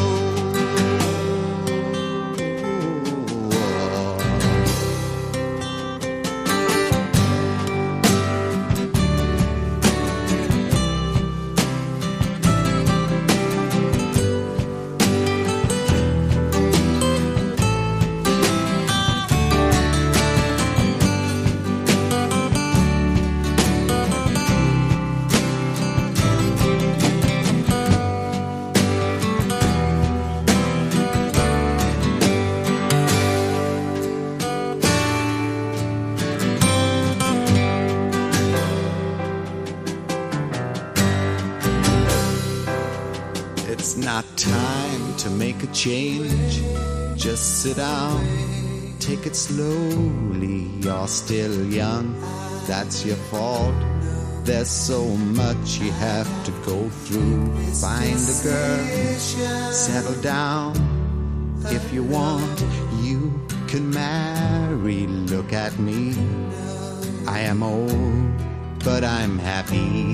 to make a change. Just sit down, take it slowly. You're still young, that's your fault. There's so much you have to go through. Find a girl, settle down. If you want, you can marry. Look at me, I am old, but I'm happy.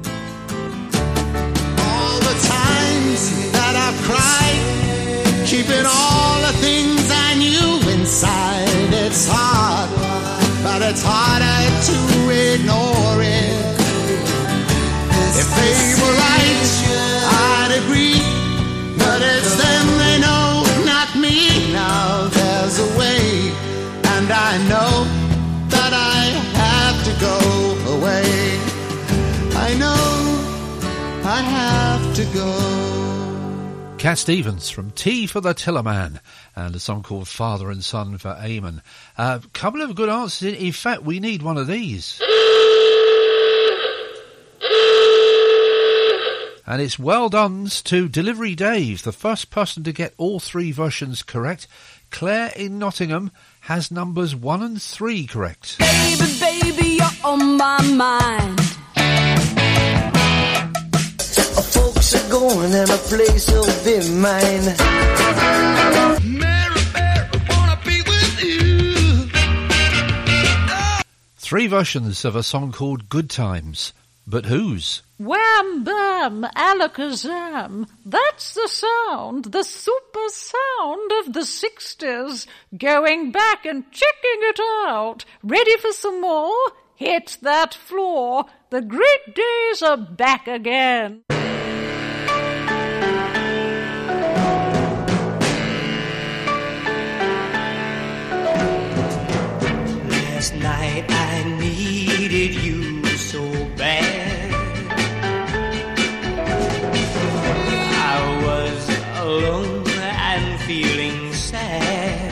All the times that I've cried, keeping all the things I knew inside. It's hard, but it's harder to ignore it. If they were right, I'd agree, but it's them they know, not me. Now there's a way, and I know that I have to go away. I know I have to go. Cat Stevens from Tea for the Tillerman and a song called Father and Son for Eamon. A couple of good answers. In fact, we need one of these. And it's well done to Delivery Dave, the first person to get all three versions correct. Claire in Nottingham has numbers 1 and 3 correct. Baby, baby, you're on my mind. Folks are going and a place will be mine. Mary, Mary, wanna be with you. 3 versions of a song called Good Times. But whose? Wham, bam, alakazam. That's the sound, the super sound of the 60s. Going back and checking it out. Ready for some more? Hit that floor. The great days are back again. Last night I needed you so bad. I was alone and feeling sad.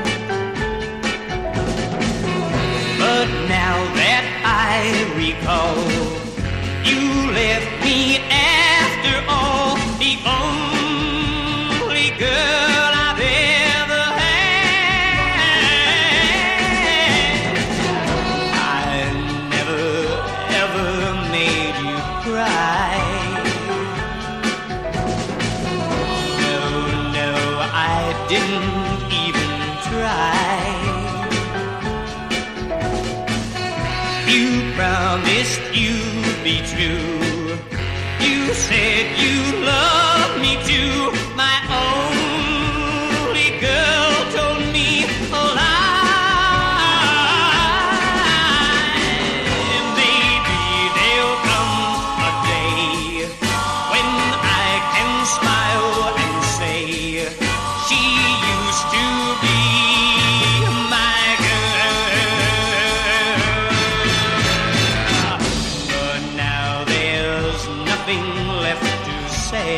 But now that I recall, you left me after all, the only girl I've ever had. I never ever made you cry. No, I didn't even try. You promised you'd be true. You said you loved me too. My only girl told me a lie. Maybe there'll come a day when I can smile and say she used to be my girl. But now there's nothing left to say.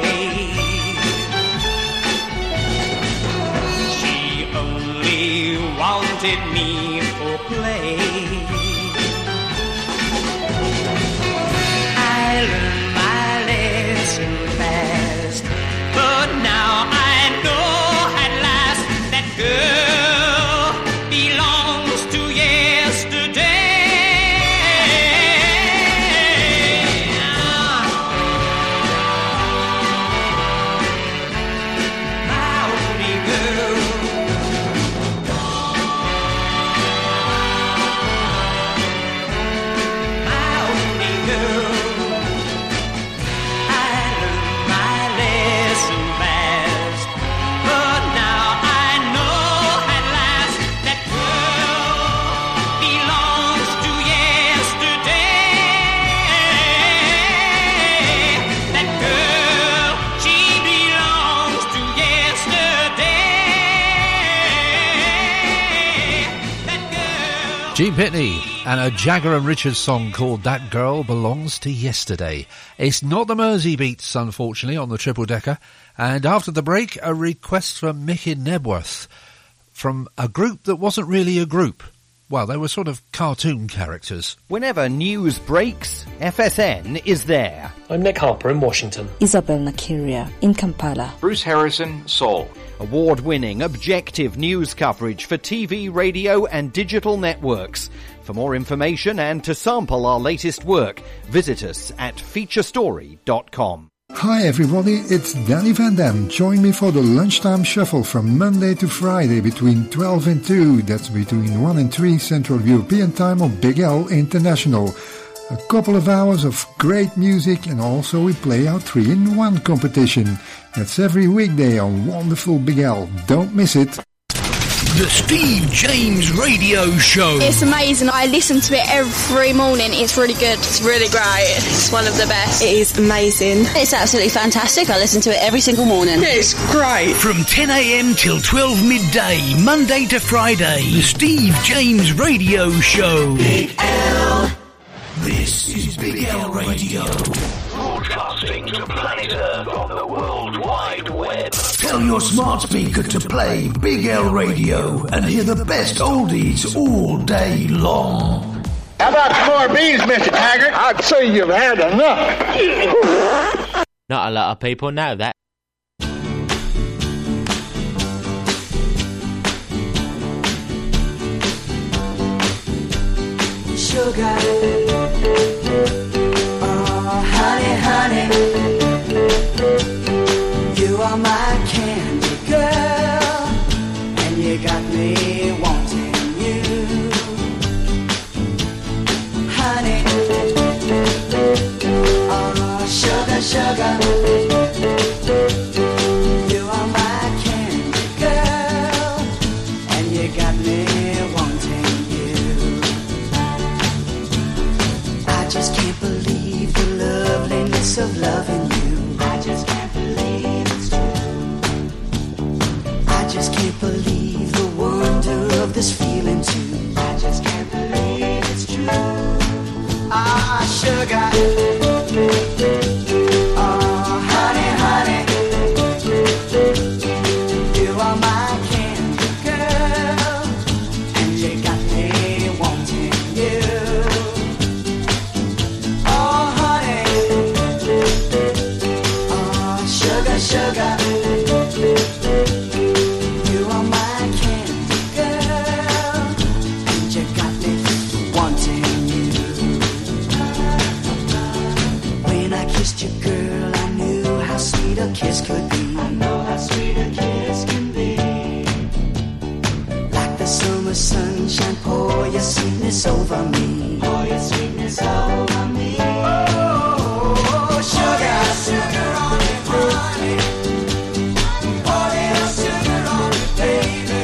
She only wanted me for play. I learned my lesson fast, but now I know at last that girl belongs to yesterday. My only girl. My only girl. I learned my lesson fast, but now I know at last that girl belongs to yesterday. That girl, she belongs to yesterday. That girl. Gene Pitney and a Jagger and Richards song called That Girl Belongs to Yesterday. It's not the Mersey Beats, unfortunately, on the triple decker. And after the break, a request from Mick in Nebworth from a group that wasn't really a group. well, they were sort of cartoon characters. Whenever news breaks, FSN is there. I'm Nick Harper in Washington. Isabel Nakiria in Kampala. Bruce Harrison, Seoul. Award-winning, objective news coverage for TV, radio and digital networks. For more information and to sample our latest work, visit us at featurestory.com. Hi everybody, it's Danny Van Dam. Join me for the Lunchtime Shuffle from Monday to Friday between 12 and 2. That's between 1 and 3 Central European Time on Big L International. A couple of hours of great music, and also we play our 3-in-1 competition. That's every weekday on wonderful Big L. Don't miss it. The Steve James Radio Show. It's amazing. I listen to it every morning. It's really good. It's really great. It's one of the best. It is amazing. It's absolutely fantastic. I listen to it every single morning. It's great. From 10 a.m. till 12 midday, Monday to Friday. The Steve James Radio Show. Big L. This is Big L Radio. Broadcasting to planet Earth on the World Wide Web. Tell your smart speaker to play Big L Radio and hear the best oldies all day long. How about some more bees, Mr. Taggart? I'd say you've had enough. Not a lot of people know that. Sugar, oh honey, honey, you are my candy girl, and you got me wanting you, honey, oh sugar, sugar, you are my candy girl, and you got me wanting you. I just can't believe the loveliness of loving you. I just can't believe it's true. I just can't believe the wonder of this feeling too. I just can't believe it's true. Ah, sugar. Oh, honey, honey. You are my candy girl, and you got me wanting you. Sugar, you are my candy girl, and you got me wanting you. When I kissed you, girl, I knew how sweet a kiss could be. I know how sweet a kiss can be. Like the summer sunshine, pour your sweetness over me. Pour your sweetness over me. Oh, sugar, sugar on it, honey. Pour little sugar on it, baby.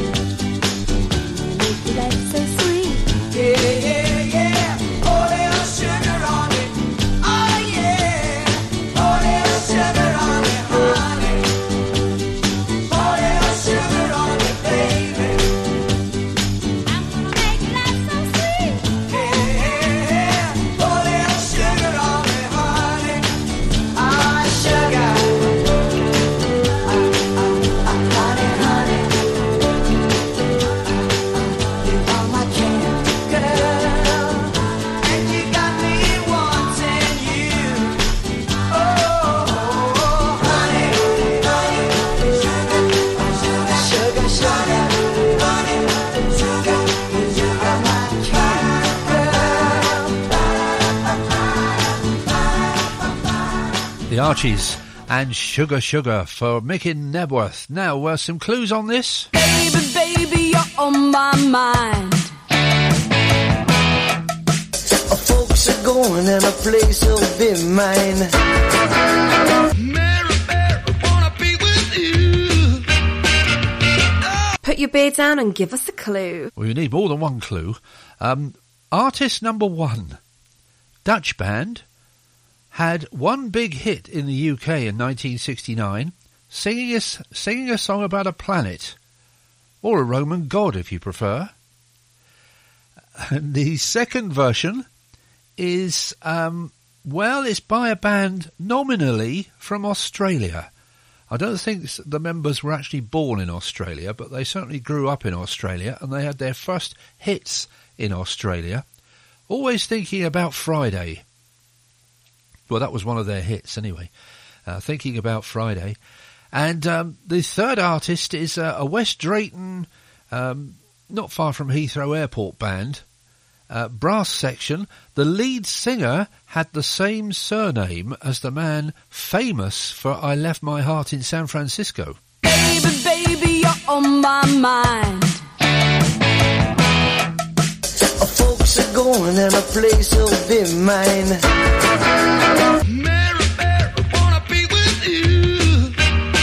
That's so sweet. Yeah, yeah, yeah. Pour little sugar on it. Oh, yeah. Pour little sugar on it, honey. Pour little sugar on it, baby. I'm gonna make life so sweet. Yeah, yeah. Pour little sugar on it, honey. Ah, sugar. The Archies and Sugar Sugar for Mickey Nebworth. Now, some clues on this? Baby, baby, you're on my mind. Folks are going and a place will be mine. Put your beer down and give us a clue. Well, you need more than one clue. Artist number one, Dutch band, had one big hit in the UK in 1969, singing a song about a planet, or a Roman god if you prefer. And the second version is, it's by a band nominally from Australia. I don't think the members were actually born in Australia, but they certainly grew up in Australia, and they had their first hits in Australia. Always Thinking About Friday. Well, that was one of their hits anyway. Thinking About Friday. And the third artist is a West Drayton, not far from Heathrow Airport band, brass section. The lead singer had the same surname as the man famous for I Left My Heart in San Francisco. Baby, baby, you're on my mind. Folks are going and a place will be mine. Mary, Mary, wanna be with you.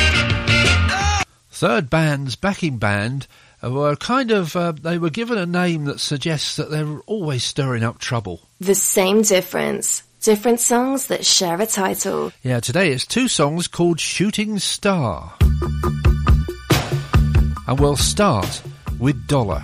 Third band's backing band were kind of, they were given a name that suggests that they're always stirring up trouble. The Same Difference. Different songs that share a title. Yeah, today it's two songs called Shooting Star. And we'll start with Dollar.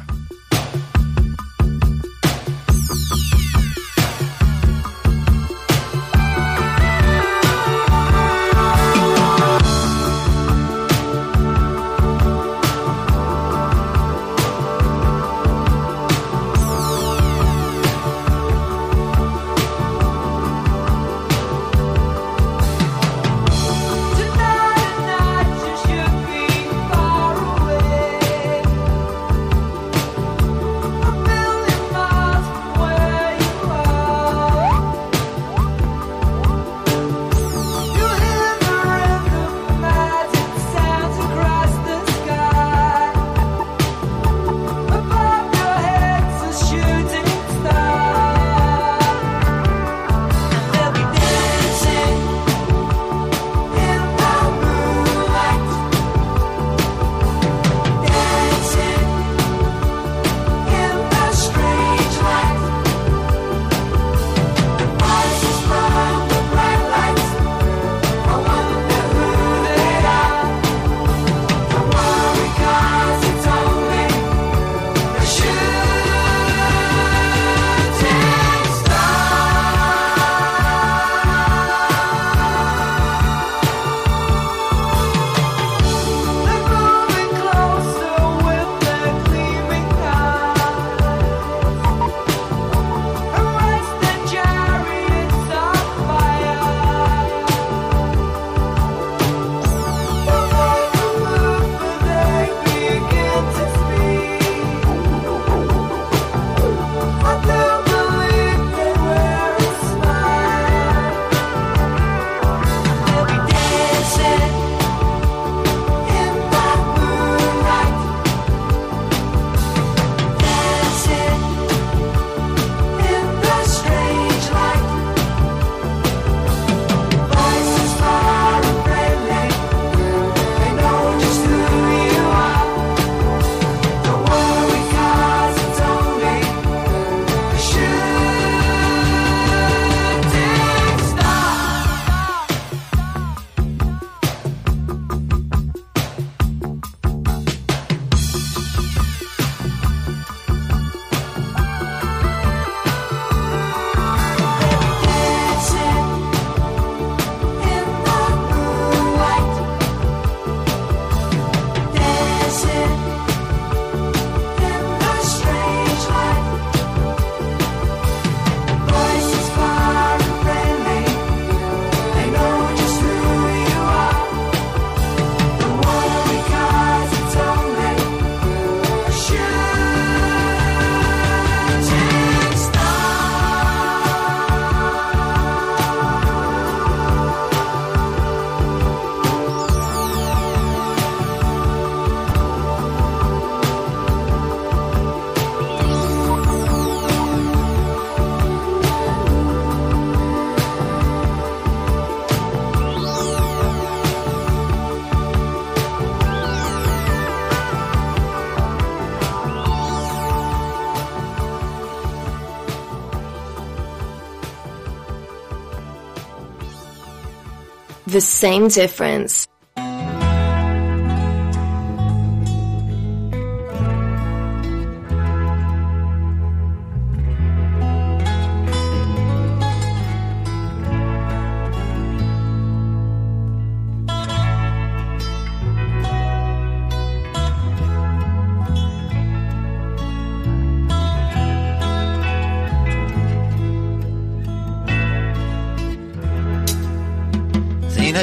The Same Difference.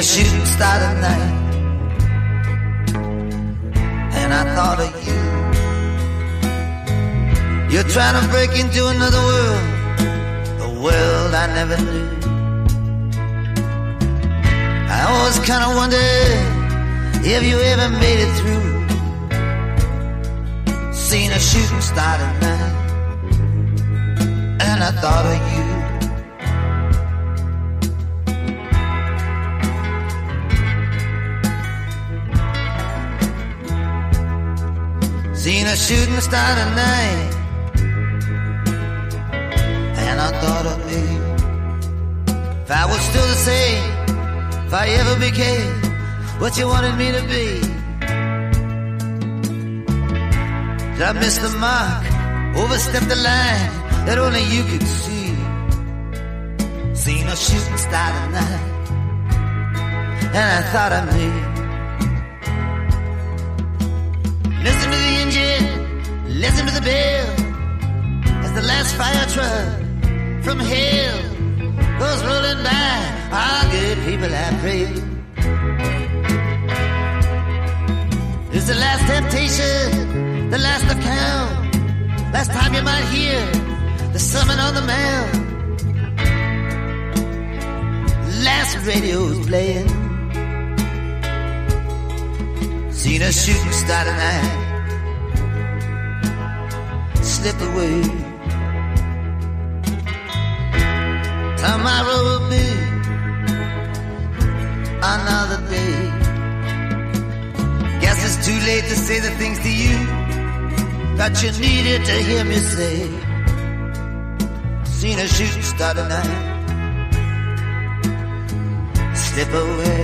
Seen a shooting star tonight, and I thought of you. You're trying to break into another world, a world I never knew. I always kind of wondered if you ever made it through. Seen a shooting star tonight, and I thought of you. Seen a shooting star tonight, and I thought of me. If I was still the same, if I ever became what you wanted me to be. Did I miss the mark, overstep the line that only you could see? Seen a shooting star tonight, and I thought of me. Listen to the engine, listen to the bell, as the last fire truck from hell goes rolling by. Our good people I pray. It's the last temptation, the last account, last time you might hear the sermon on the mount. Last radio's playing. Seen a shooting star tonight slip away. Tomorrow will be another day. Guess it's too late to say the things to you that you needed to hear me say. Seen a shooting star tonight slip away.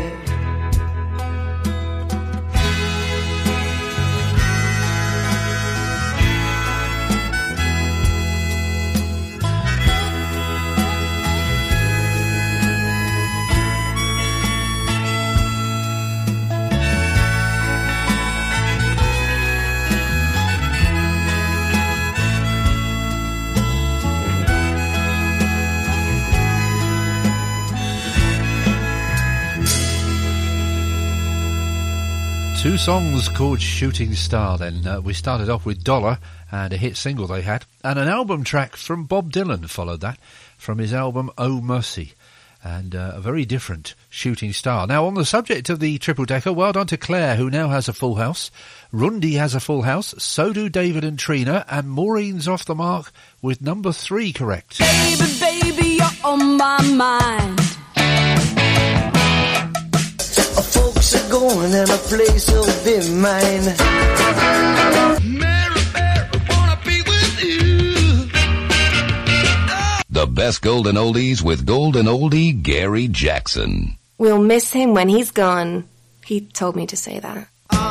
Two songs called Shooting Star then. We started off with Dollar and a hit single they had, and an album track from Bob Dylan followed that, from his album Oh Mercy, and a very different Shooting Star. Now, on the subject of the triple-decker, well done to Claire, who now has a full house. Rundy has a full house, so do David and Trina, and Maureen's off the mark with number 3 correct. Baby, baby, you're on my mind. Folks are going and a place will be mine. Mary, Mary, wanna be with you. The best golden oldies with golden oldie Gary Jackson. We'll miss him when he's gone. He told me to say that.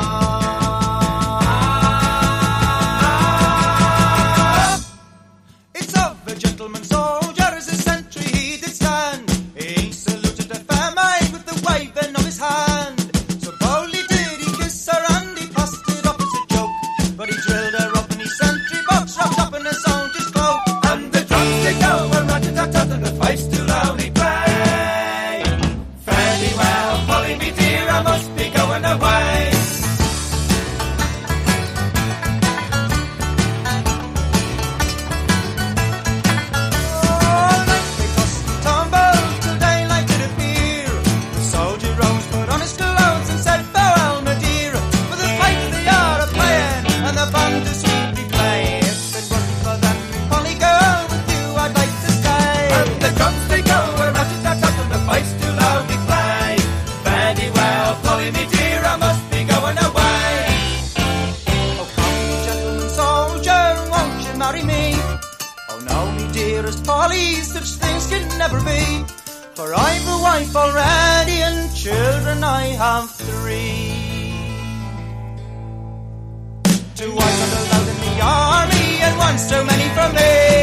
It's of a gentleman soldier as a sentry he did stand. He saluted a fair maid with the waving of his hand. So boldly did he kiss her and he passed it off as a joke. But he drilled her up in his sentry box wrapped up in a soldier's cloak. And the drums they go and rat-a-tat-tat and the fifes too loud he play. Fairly well, Polly me dear, I must be going away. Polly, such things can never be. For I've a wife already and children I have 3. 2 wives are allowed in the army and 1's too many for me.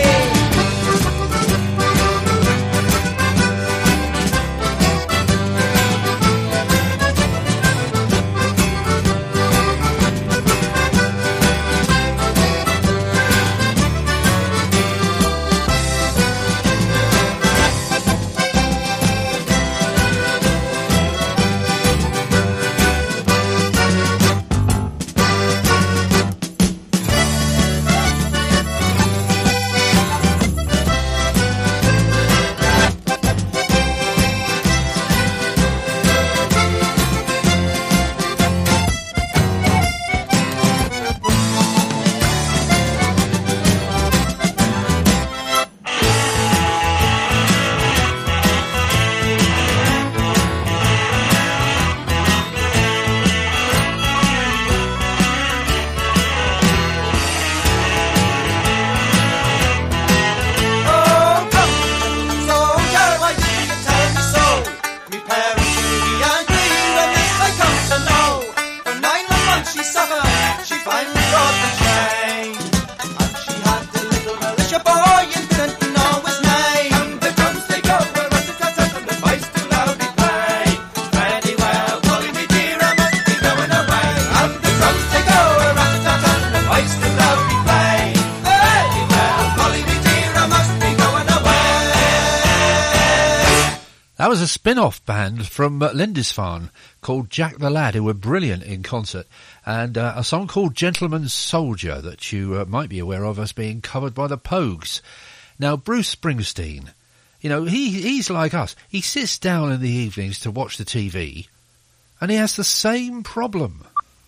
was a spin-off band from Lindisfarne called Jack the Lad, who were brilliant in concert, and a song called Gentleman's Soldier that you might be aware of as being covered by the Pogues. Now, Bruce Springsteen, you know, he's like us. He sits down in the evenings to watch the TV, and he has the same problem.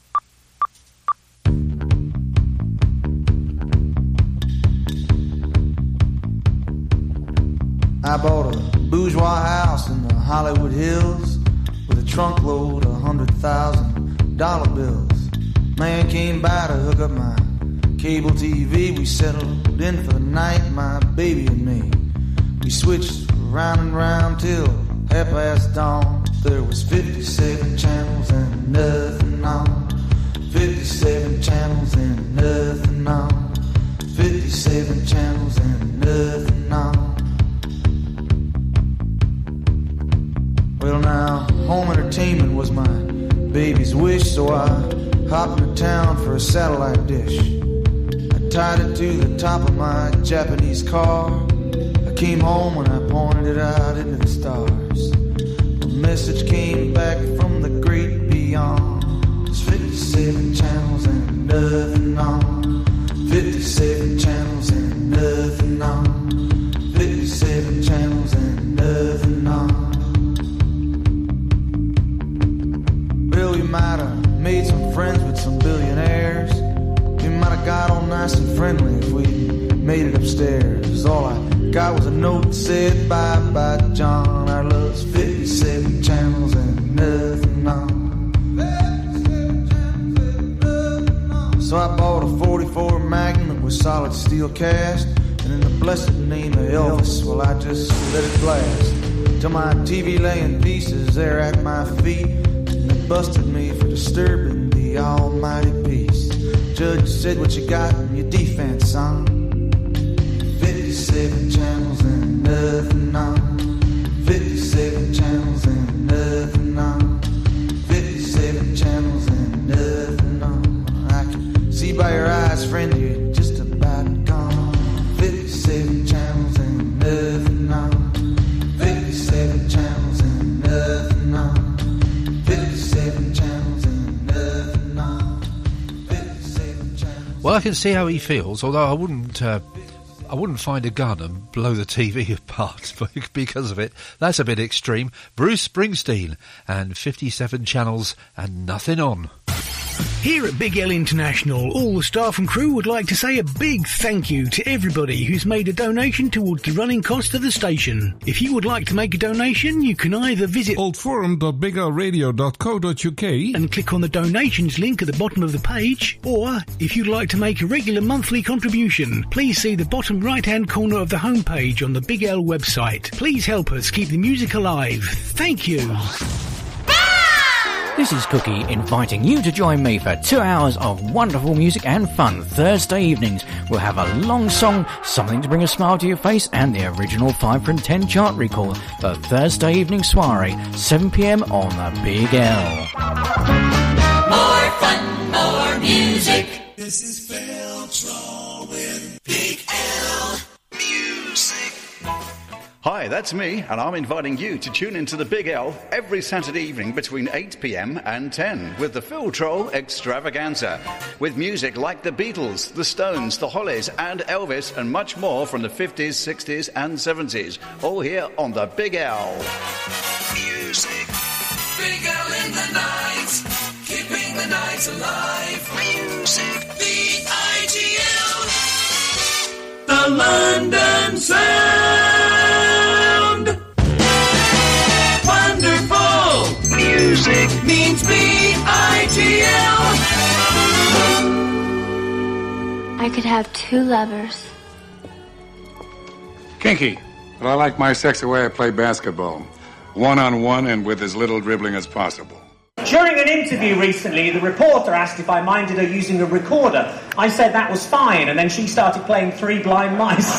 I bought a bourgeois house in the Hollywood Hills with a trunk load of $100,000 bills. Man came by to hook up my cable TV. We settled in for the night, my baby and me. We switched round and round till half past dawn. There was 57 channels and nothing on. 57 channels and nothing on. 57 channels and nothing on. Well now, home entertainment was my baby's wish, so I hopped into town for a satellite dish. I tied it to the top of my Japanese car. I came home and I pointed it out into the stars. A message came back from the great beyond. There's 57 channels and nothing on. 57 channels and nothing on. 57 channels and nothing on. Well, we might have made some friends with some billionaires. We might have got all nice and friendly if we made it upstairs. All I got was a note that said, bye bye John, our love's 57 channels and nothing on. So I bought a 44 Magnum that was solid steel cast, and in the blessed name of Elvis, well, I just let it blast till my TV lay in pieces there at my feet. Busted me for disturbing the almighty peace. Judge said, what you got in your defense, son? 57 channels and nothing on. 57 channels and nothing on. 57 channels and nothing on. I can see by your eyes, friend, you're just about gone. 57 channels and nothing on. 57 channels and nothing on. 57 channels and nothing on. 57 channels. Well, I can see how he feels, although I wouldn't find a gun and blow the TV apart because of it. That's a bit extreme. Bruce Springsteen and 57 channels and nothing on. Here at Big L International, all the staff and crew would like to say a big thank you to everybody who's made a donation towards the running cost of the station. If you would like to make a donation, you can either visit oldforum.biglradio.co.uk and click on the donations link at the bottom of the page, or if you'd like to make a regular monthly contribution, please see the bottom right-hand corner of the homepage on the Big L website. Please help us keep the music alive. Thank you. This is Cookie inviting you to join me for 2 hours of wonderful music and fun. Thursday evenings, we'll have a long song, something to bring a smile to your face, and the original 5 from 10 chart recall. The Thursday evening soiree, 7 p.m. on the Big L. More fun, more music. This is Feltron with Big L Music. Hi, that's me, and I'm inviting you to tune into the Big L every Saturday evening between 8 p.m. and 10 with the Phil Troll Extravaganza, with music like the Beatles, the Stones, the Hollies, and Elvis, and much more from the 50s, 60s, and 70s, all here on the Big L. Music. Big L in the night, keeping the night alive. Music. The IGL. The London Sound. Wonderful. Music means B-I-G-L. I could have 2 lovers. Kinky, but I like my sex the way I play basketball. One-on-one and with as little dribbling as possible. During an interview recently, the reporter asked if I minded her using a recorder. I said that was fine, and then she started playing Three Blind Mice.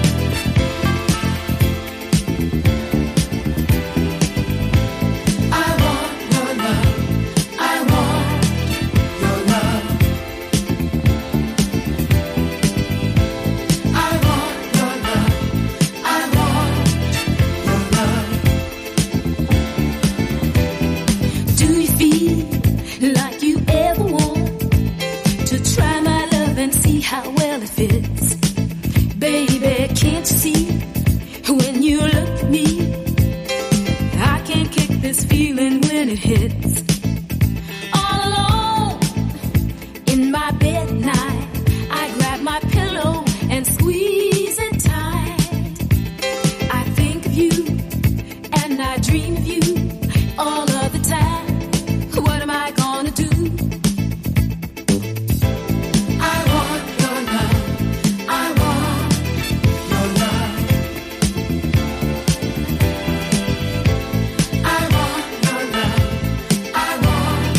I Baby, can't you see when you look at me? I can't kick this feeling when it hits. All alone in my bed at night, I grab my pillow and squeeze it tight. I think of you and I dream of you all of the time. What am I gonna do? I want your love. I want your love. I want your love. I want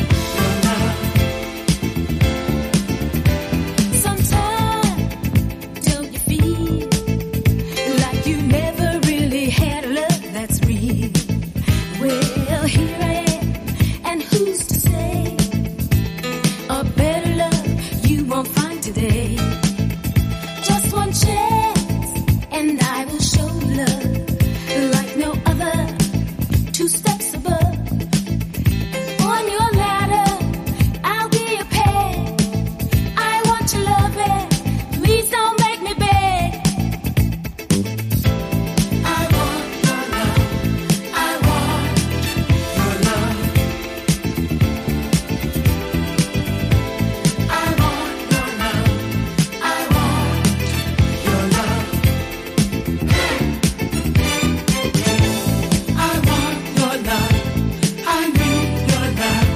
your love. Sometimes don't you feel like you never really had a love that's real? Well, here I am, and who's to say a better love you won't find today? Just one chance, and I will show love like no other. 2 steps above, on your ladder, I'll be a peg. I want your loving, please don't make me beg. I want your love. I want your love. I want your love. I want your love. I want your love. I need your love.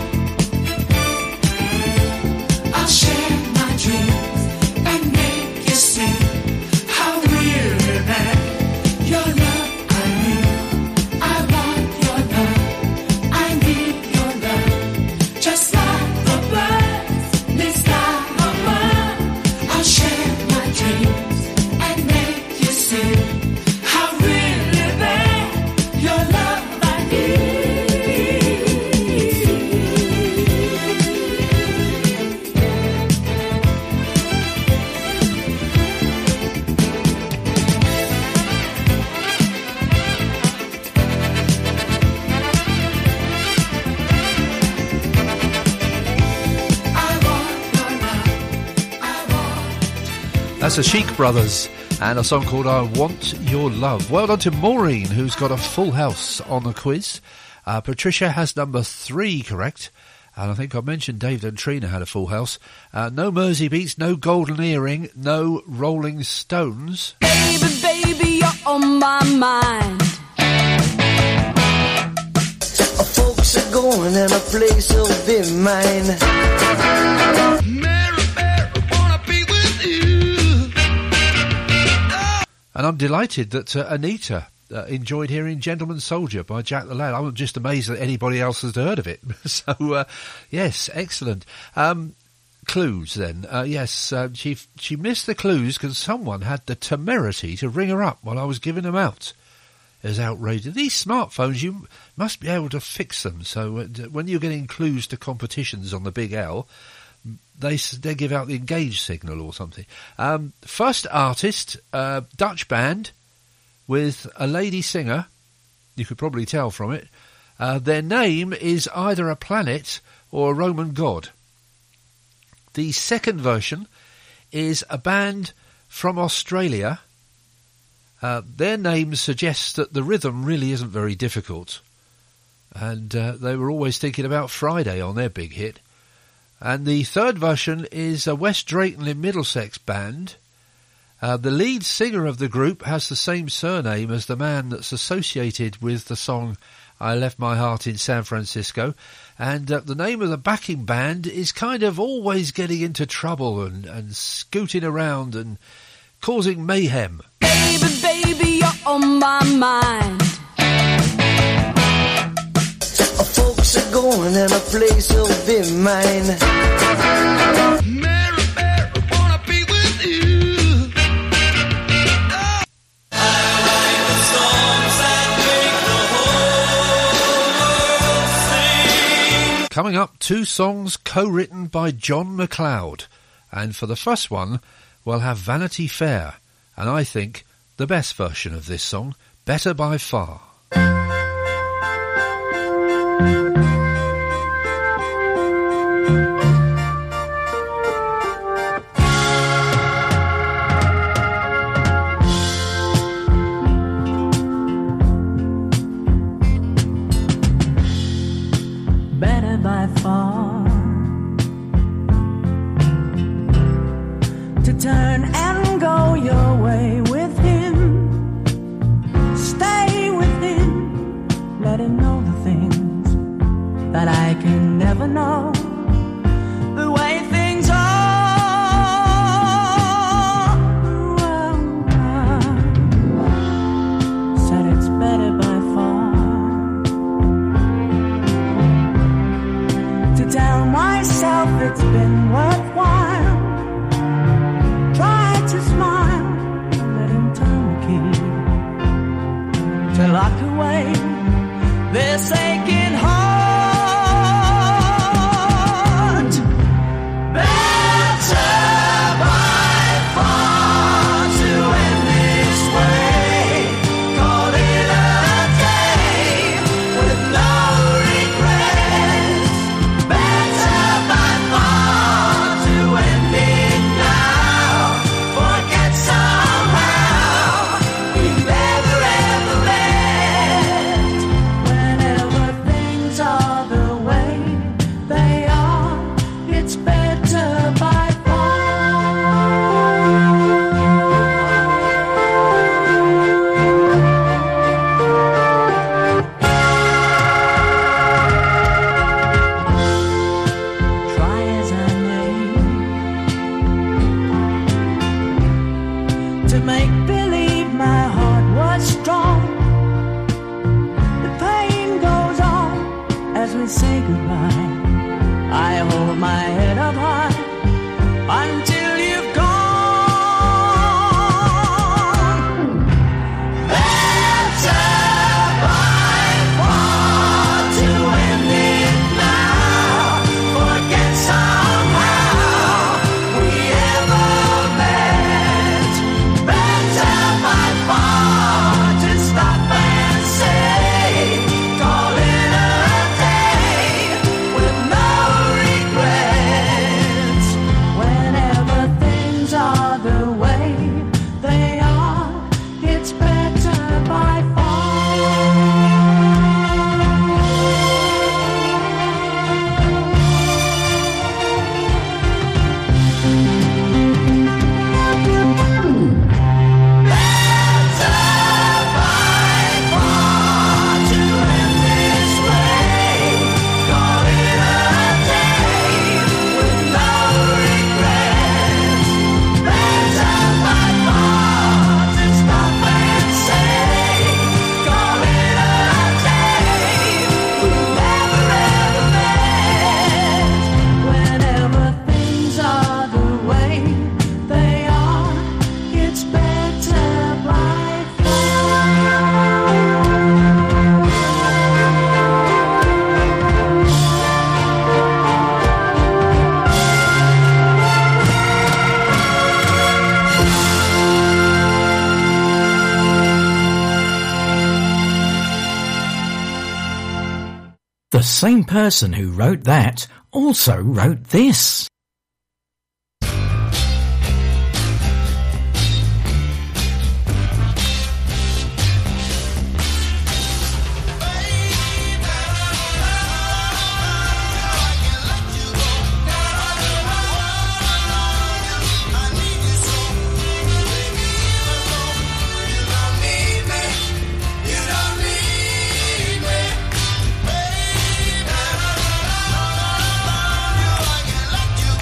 I'll share my dreams and make you see how really bad your love I need. I want your love. I need your love. Just like the birds, they fly above. I'll share my dreams and make you see how really bad your love I need. That's the Chic Brothers and a song called I Want Your Love. Well done to Maureen, who's got a full house on the quiz. Patricia has number 3 correct. And I think I mentioned David and Trina had a full house. No Mersey Beats, no Golden Earring, no Rolling Stones. Baby, baby, you're on my mind. Folks are going and a place will be mine. And I'm delighted that Anita enjoyed hearing Gentleman Soldier by Jack the Lad. I'm just amazed that anybody else has heard of it. So, yes, excellent. Clues then. Yes, she missed the clues because someone had the temerity to ring her up while I was giving them out. It was outrageous. These smartphones, you must be able to fix them. So when you're getting clues to competitions on the Big L, they give out the engage signal or something. First artist, Dutch band with a lady singer. You could probably tell from it. Their name is either a planet or a Roman god. The second version is a band from Australia. Their name suggests that the rhythm really isn't very difficult. And they were always thinking about Friday on their big hit. And the third version is a West Drayton in Middlesex band. The lead singer of the group has the same surname as the man that's associated with the song I Left My Heart in San Francisco. And the name of the backing band is kind of always getting into trouble and scooting around and causing mayhem. Baby, baby, you're on my mind. Folks are going and a place will be mine. Mary, Mary, wanna be with you. Coming up, 2 songs co-written by John McLeod. And for the first one, we'll have Vanity Fair. And I think the best version of this song, Better by Far. to lock away this aching heart. Better by far to end this way. Call it a day with no regrets. Better by far to end it now. Forget somehow we never ever met. Whenever things are the way they are, it's better by Try as I may to make believe my heart was strong. The pain goes on as we say goodbye. I hold my head up high until you've gone. Better by far to end it now. Forget somehow we ever met. Better by far to stop and say, call it a day with no regrets. Whenever things are the way they are, it's better by Whenever things are the way they are, it's better by The same person who wrote that also wrote this. You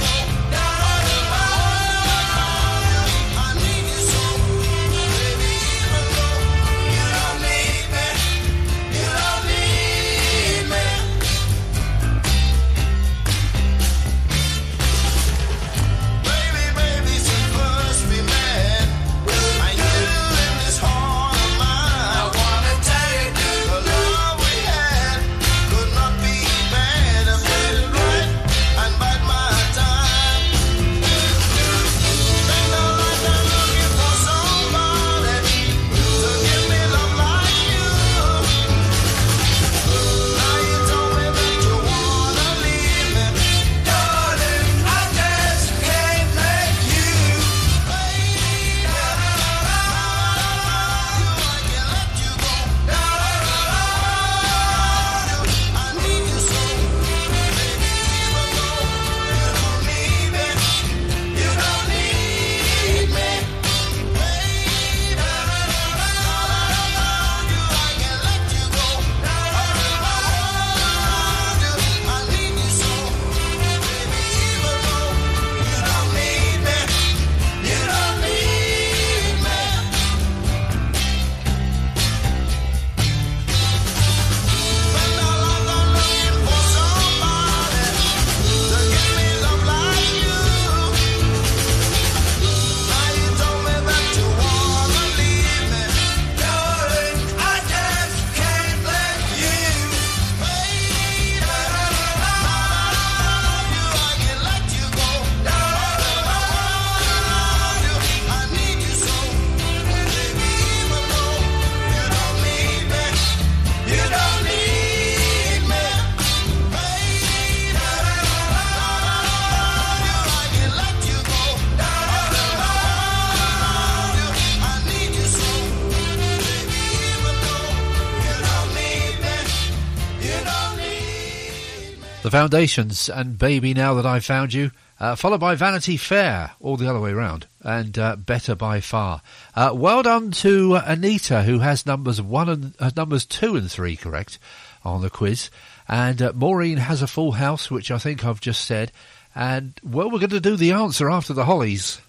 The Foundations and Baby Now That I Found You, followed by Vanity Fair, all the other way round, and Better by Far. Well done to Anita, who has numbers 2 and 3 correct on the quiz. And Maureen has a full house, which I think I've just said. And, well, we're going to do the answer after the Hollies.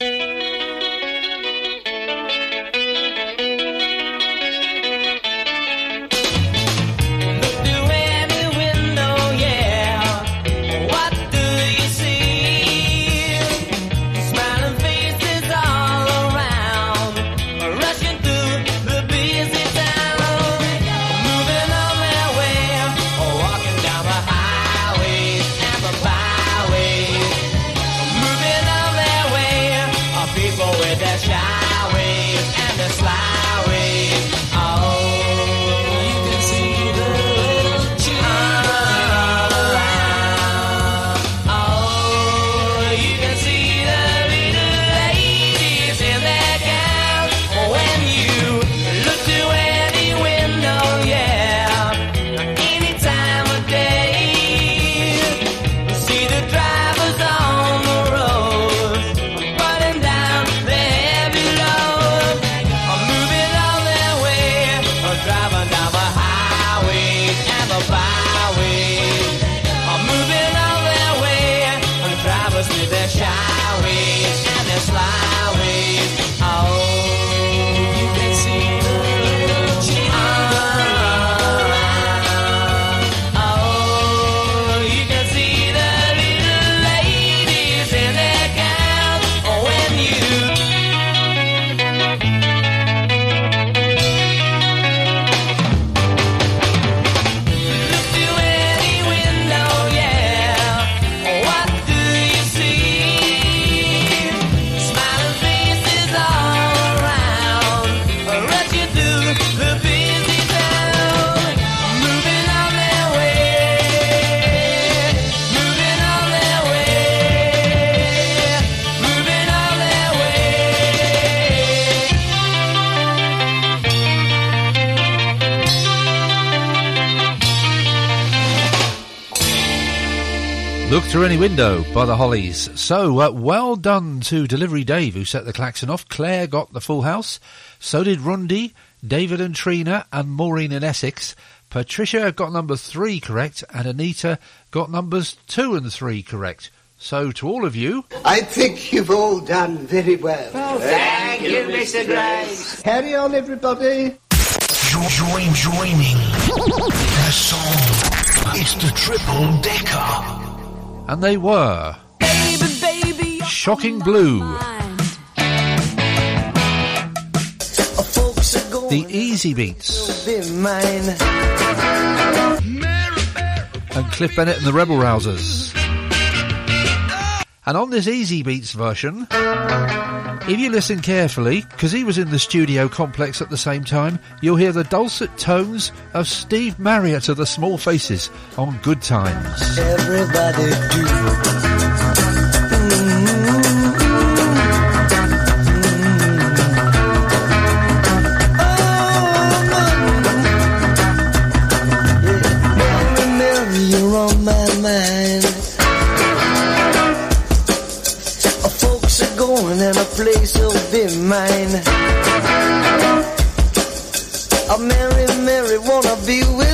Look Through Any Window by the Hollies. So, well done to Delivery Dave, who set the klaxon off. Claire got the full house. So did Rundy, David and Trina, and Maureen in Essex. Patricia got number 3 correct, and Anita got numbers 2 and 3 correct. So, to all of you, I think you've all done very well. Oh, thank you, Mr. Grace. Carry on, everybody. Joining the song. It's the Triple Decker. and they were Shocking Blue, the Easy Beats, and Cliff Bennett and the Rebel Rousers. And on this Easy Beats version, if you listen carefully, because he was in the studio complex at the same time, you'll hear the dulcet tones of Steve Marriott of the Small Faces on Good Times. Everybody do. You're on my mind. Folks are going and a place will be mine. A Mary, Mary wanna be with